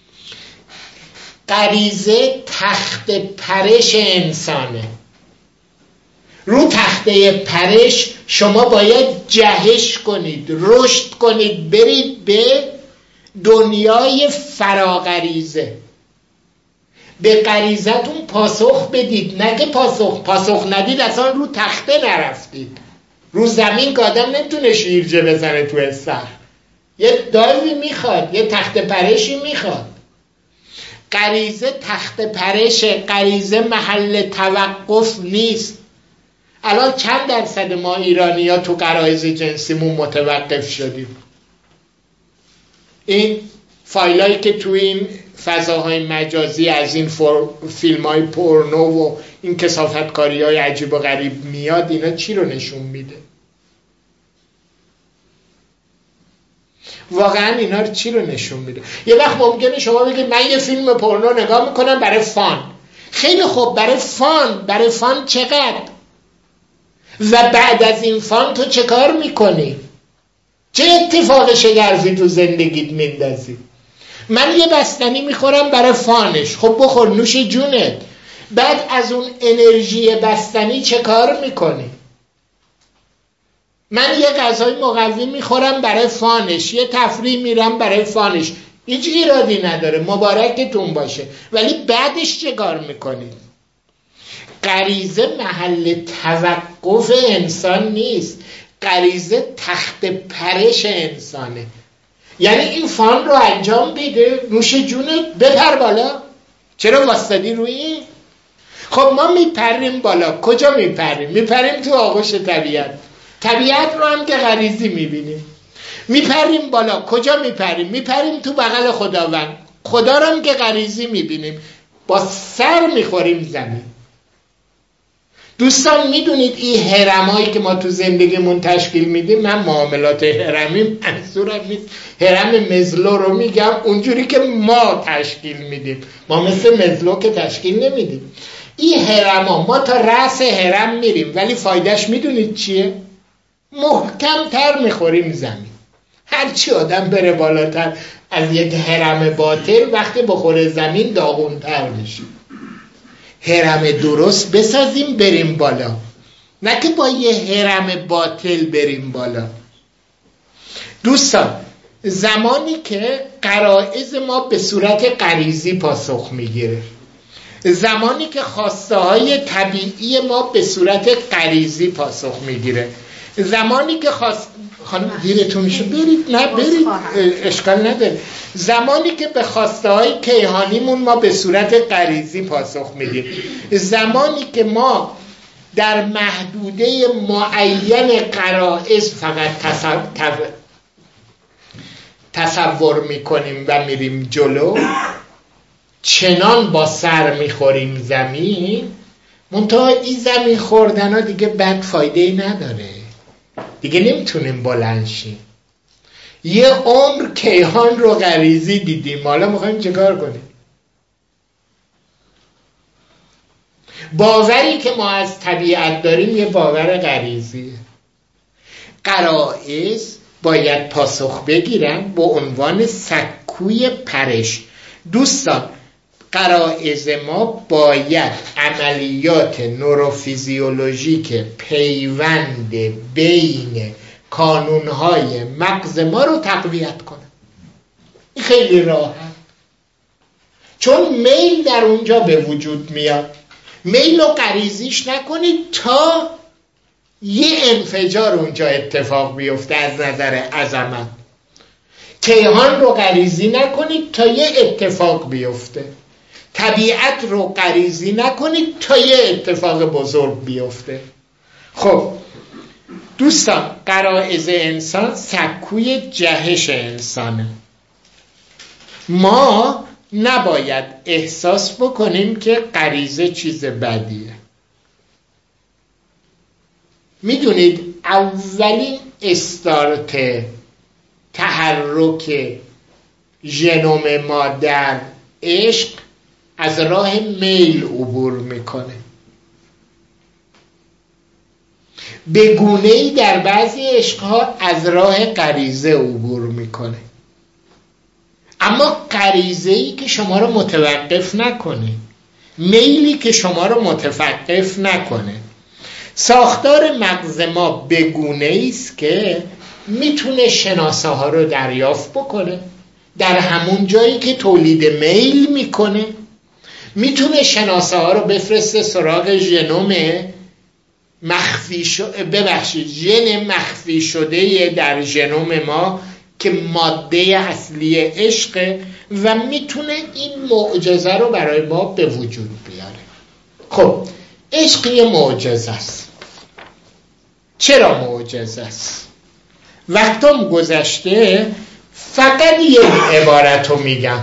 غریزه تخت پرش انسانه. رو تخته پرش شما باید جهش کنید، رشد کنید، برید به دنیای فراغریزه. به غریزتون پاسخ بدید، نه که پاسخ ندید اصلا رو تخته نرفتید. رو زمین که آدم نمیتونه شیرجه بزنه تو استخر، یه دایوی میخواد، یه تخت پرشی میخواد. غریزه تخت پرشه، غریزه محل توقف نیست. الان چند درصد ما ایرانی ها تو غرایز جنسیمون متوقف شدیم؟ این فایلایی که تو این فضاهای مجازی از این فیلم های پورنو و این کثافتکاری های عجیب و غریب میاد، اینا چی رو نشون میده؟ واقعا اینا رو چی رو نشون میده؟ یه وقت ممکنه شما بگید من یه فیلم پورنو نگاه میکنم برای فان. خیلی خوب، برای فان چقدر؟ و بعد از این فان تو چه کار میکنی؟ چه اتفاق شگرفی تو زندگیت میندازی؟ من یه بستنی میخورم برای فانش، خب بخور، نوش جونت. بعد از اون انرژی بستنی چه کار میکنی؟ من یه غذای مقوی میخورم برای فانش، یه تفریح میرم برای فانش، هیچ ایرادی نداره، مبارکتون باشه. ولی بعدش چه کار میکنید؟ غریزه محل توقف انسان نیست، غریزه تخت پرش انسانه. یعنی این فان رو انجام بده، نوش جونت، بپر بالا. چرا واسطادی روی؟ خب ما میپریم بالا. کجا میپریم؟ میپریم تو آغوش طبیعت رو هم که غریزی میبینیم. میپریم بالا. کجا میپریم؟ میپریم تو بغل خداوند. خدا رو هم که غریزی میبینیم. با سر میخوریم زمین. دوستان میدونید این هرمایی که ما تو زندگیمون تشکیل میدیم، من معاملات هرمی منظورم نیست، هرم مزلو رو میگم، اونجوری که ما تشکیل میدیم. ما مثل مزلو که تشکیل نمیدیم. این هرما ما تا رأس هرم میریم، ولی فایدهش میدونید چیه؟ محکم تر میخوریم زمین. هرچی آدم بره بالاتر از یک هرم باطل، وقتی بخوره زمین داغونتر میشه. هرم درست بسازیم بریم بالا، نه که با یه هرم باطل بریم بالا. دوستان، زمانی که غرایز ما به صورت غریزی پاسخ میگیره، زمانی که خواسته های طبیعی ما به صورت غریزی پاسخ میگیره، زمانی که خانم دیرتون میشه برید، نه برید، اشکال نداره. زمانی که به خواسته های کیهانیمون ما به صورت غریزی پاسخ میدیم، زمانی که ما در محدوده معین غرایز فقط تصور میکنیم و میریم جلو، چنان با سر میخوریم زمین. منتها این زمین خوردن ها دیگه بد فایده ای نداره، دیگه نمیتونیم بلند شیم. یه عمر کیهان رو غریزی دیدیم، حالا میخوایم چه کار کنیم؟ باوری که ما از طبیعت داریم یه باور غریزیه. غرایز باید پاسخ بگیرن به عنوان سکوی پرش. دوستان، غرایز ما باید عملیات نوروفیزیولوژیک پیوند بین کانونهای مغز ما رو تقویت کنه. این خیلی راحت، چون میل در اونجا به وجود میاد. میل رو غریزیش نکنید تا یه انفجار اونجا اتفاق بیفته از نظر عظمت. کیهان رو غریزی نکنید تا یه اتفاق بیفته. طبیعت رو غریزی نکنید تا یه اتفاق بزرگ بیفته. خب دوستان، غرایز انسان سکوی جهش انسانه. ما نباید احساس بکنیم که غریزه چیز بدیه. میدونید اولین استارت تحرک ژنوم ما در عشق از راه میل عبور میکنه. به گونه‌ای در بعضی عشقها از راه غریزه عبور میکنه، اما غریزه‌ای که شما رو متوقف نکنه، میلی که شما رو متوقف نکنه. ساختار مغز ما به گونه‌ای است که میتونه شناسه ها رو دریافت بکنه در همون جایی که تولید میل میکنه. میتونه شناسه ها رو بفرسته سراغ ژنوم ژن مخفی شده در ژنوم ما که ماده اصلی عشق و میتونه این معجزه رو برای ما به وجود بیاره. خب عشق یه معجزه است. چرا معجزه است؟ وقتم گذشته، فقط یه عبارت رو میگم.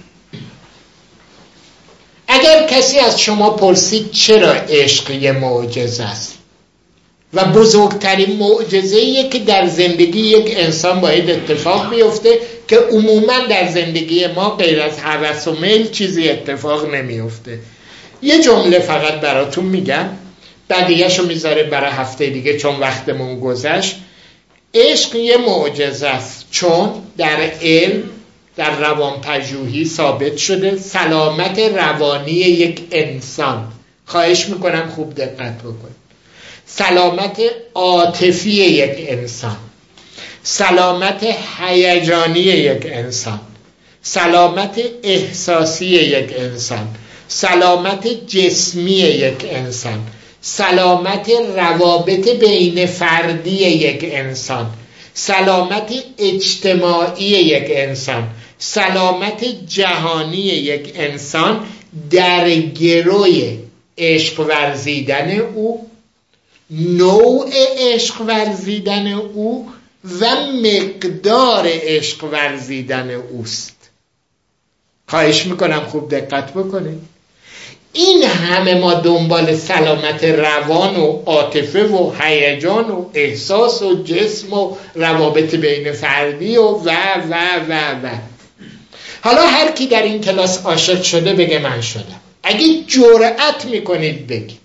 اگر کسی از شما پرسید چرا عشق یه معجزه است و بزرگترین معجزه‌ایه که در زندگی یک انسان باید اتفاق بیفته که عموما در زندگی ما غیر از هوس و میل چیزی اتفاق نمیفته، یه جمله فقط براتون میگم، بقیه‌شو میذاره برای هفته دیگه چون وقتمون گذشت. عشق یه معجزه است چون در علم، در روانپژوهی ثابت شده سلامت روانی یک انسان، خواهش میکنم خوب دقت بکنید، سلامت عاطفی یک انسان، سلامت هیجانی یک انسان، سلامت احساسی یک انسان، سلامت جسمی یک انسان، سلامت روابط بین فردی یک انسان، سلامت اجتماعی یک انسان، سلامت جهانی یک انسان در گروی عشق ورزیدن او، نوع عشق ورزیدن او و مقدار عشق ورزیدن اوست. خواهش میکنم خوب دقت بکنید. این همه ما دنبال سلامت روان و عاطفه و هیجان و احساس و جسم و روابط بین فردی و حالا هر کی در این کلاس عاشق شده بگه من شدم. اگه جرأت میکنید بگید.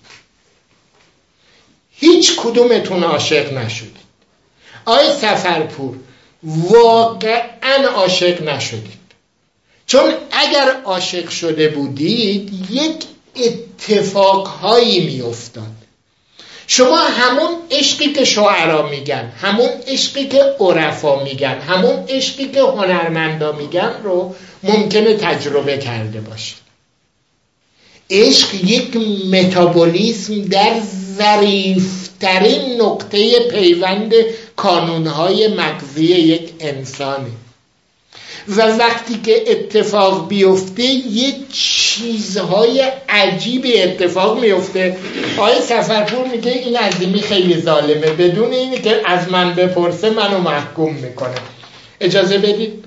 هیچ کدومتون عاشق نشدید. آقای سفرپور واقعا عاشق نشدید، چون اگر عاشق شده بودید یک اتفاقهایی میافتاد. شما همون عشقی که شاعرها میگن، همون عشقی که عرفا میگن، همون عشقی که هنرمندا میگن رو ممکنه تجربه کرده باشید. عشق یک متابولیسم در ظریف‌ترین نقطه پیوند کانونهای مغزی یک انسانه و وقتی که اتفاق بیفته یه چیزهای عجیبی اتفاق میفته. آقای سفرپور میگه این عظیمی خیلی ظالمه، بدون اینی که از من بپرسه منو محکوم میکنه. اجازه بدید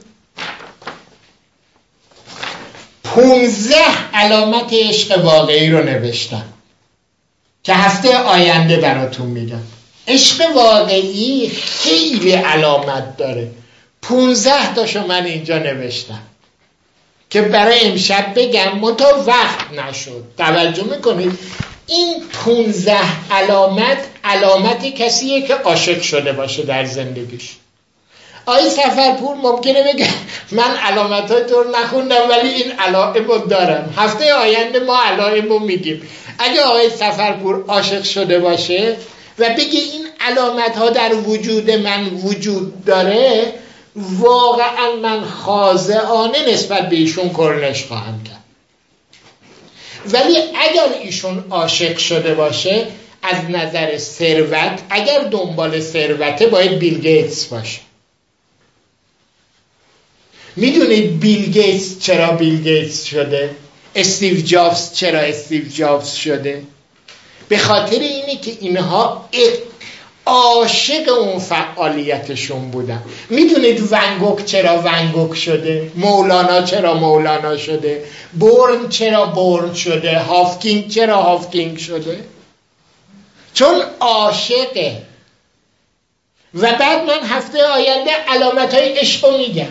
15 علامت عشق واقعی رو نوشتم که هفته آینده براتون میگم. عشق واقعی خیلی علامت داره. 15 تاشو من اینجا نوشتم که برای امشب بگم، منتها وقت نشد. توجه میکنید این 15 علامت کسیه که عاشق شده باشه در زندگیش. آقای سفرپور ممکنه بگه من علامت‌های تو رو نخوندم ولی این علائم رو دارم. هفته آینده ما علائم رو میگیم. اگه آقای سفرپور عاشق شده باشه و بگه این علامت‌ها در وجود من وجود داره، واقعا من خاضعانه نسبت به ایشون کرنش خواهم کرد. ولی اگر ایشون عاشق شده باشه از نظر ثروت، اگر دنبال ثروته باید بیل گیتس باشه. میدونید بیل گیتس چرا بیل گیتس شده؟ استیو جابز چرا استیو جابز شده؟ به خاطر اینی که اینها عاشق اون فعالیتشون بودن. میدونید ونگوک چرا ونگوک شده؟ مولانا چرا مولانا شده؟ بورن چرا بورن شده؟ هافکینگ چرا هافکینگ شده؟ چون عاشقه. و بعد من هفته آینده علامت‌های عشق رو میگم.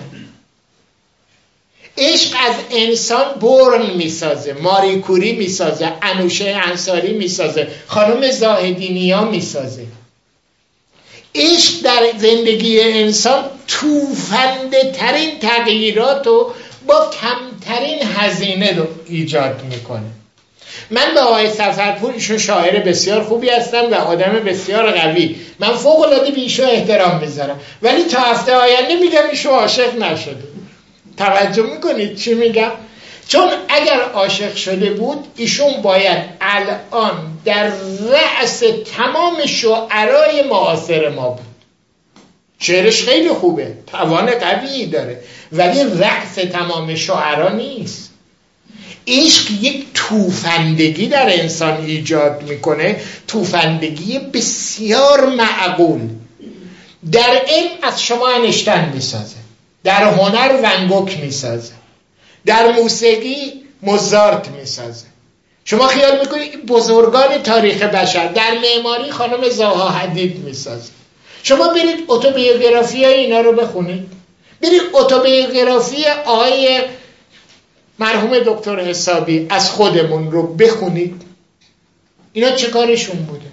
عشق از انسان بورن میسازه، ماری کوری میسازه، انوشه انصاری میسازه، خانم زاهدینیا میسازه. عشق در زندگی انسان توفنده ترین تغییرات رو با کمترین هزینه رو ایجاد میکنه. من به آقای سفرپور، ایشون شاعر بسیار خوبی هستن و آدم بسیار قوی، من فوق العاده به ایشون احترام میذارم، ولی تا هفته آینده میگم ایشون عاشق نشده. توجه میکنید چی میگم؟ چون اگر عاشق شده بود ایشون باید الان در رأس تمام شعرای معاصر ما بود. شعرش خیلی خوبه، توان قوی داره، ولی رأس تمام شعرا نیست. عشق یک توفندگی در انسان ایجاد میکنه، توفندگی بسیار معقول. در علم از شما انشتن میسازه، در هنر ونگوک میسازه، در موسیقی موزارت میسازه. شما خیال میکنید بزرگان تاریخ بشر، در معماری خانم زاها حدید میسازه. شما برید اتوبیوگرافی اینا رو بخونید، برید اتوبیوگرافی آقای مرحوم دکتر حسابی از خودمون رو بخونید. اینا چه کارشون بوده؟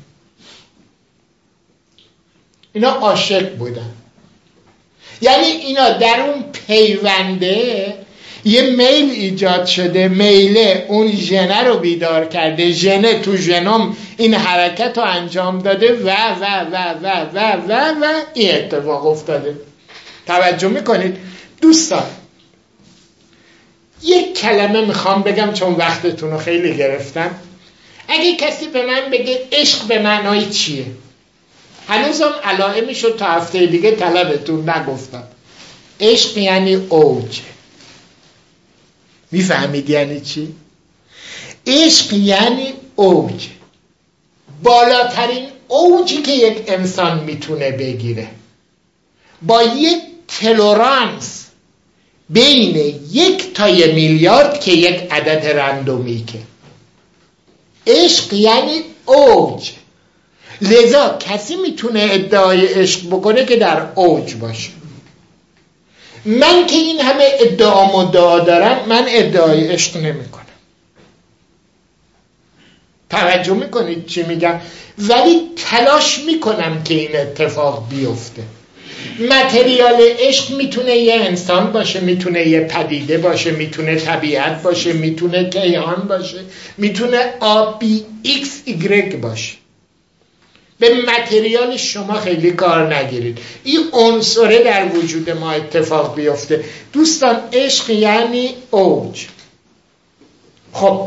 اینا عاشق بودن. یعنی اینا در اون پیونده یه میل ایجاد شده، میله اون ژنه رو بیدار کرده، ژنه تو ژنوم این حرکت رو انجام داده و این اتفاق افتاده. توجه میکنید دوستان؟ یک کلمه میخوام بگم چون وقتتون رو خیلی گرفتم. اگه کسی به من بگه عشق به معنای چیه، هنوزم علائمشو تا هفته دیگه طلبتون نگفتم. عشق یعنی اوج. میفهمید یعنی چی؟ عشق یعنی اوج، بالاترین اوجی که یک انسان میتونه بگیره، با یک تلرانس بین 1 تا 1 میلیارد که یک عدد رندومیکه. عشق یعنی اوج. لذا کسی میتونه ادعای عشق بکنه که در اوج باشه. من که این همه ادعا دارم، من ادعای عشق نمی کنم. توجه میکنید چی میگم؟ ولی تلاش میکنم که این اتفاق بیفته. متریال عشق میتونه یه انسان باشه، میتونه یه پدیده باشه، میتونه طبیعت باشه، میتونه کیهان باشه، میتونه ABXY باشه. به متریال شما خیلی کار نگیرید، این عنصره در وجود ما اتفاق بیفته. دوستان عشق یعنی اوج. خب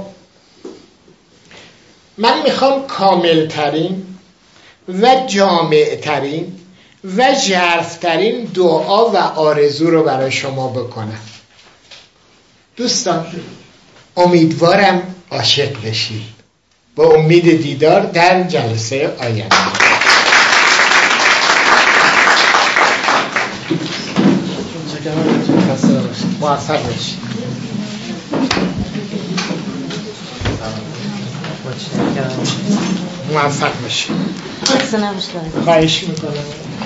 من میخوام کاملترین و جامعترین و ژرف‌ترین دعا و آرزو رو برای شما بکنم. دوستان امیدوارم عاشق بشید. با امید دیدار در جلسه آینده. موفق باشید. موفق باشید. خواهش میکنم.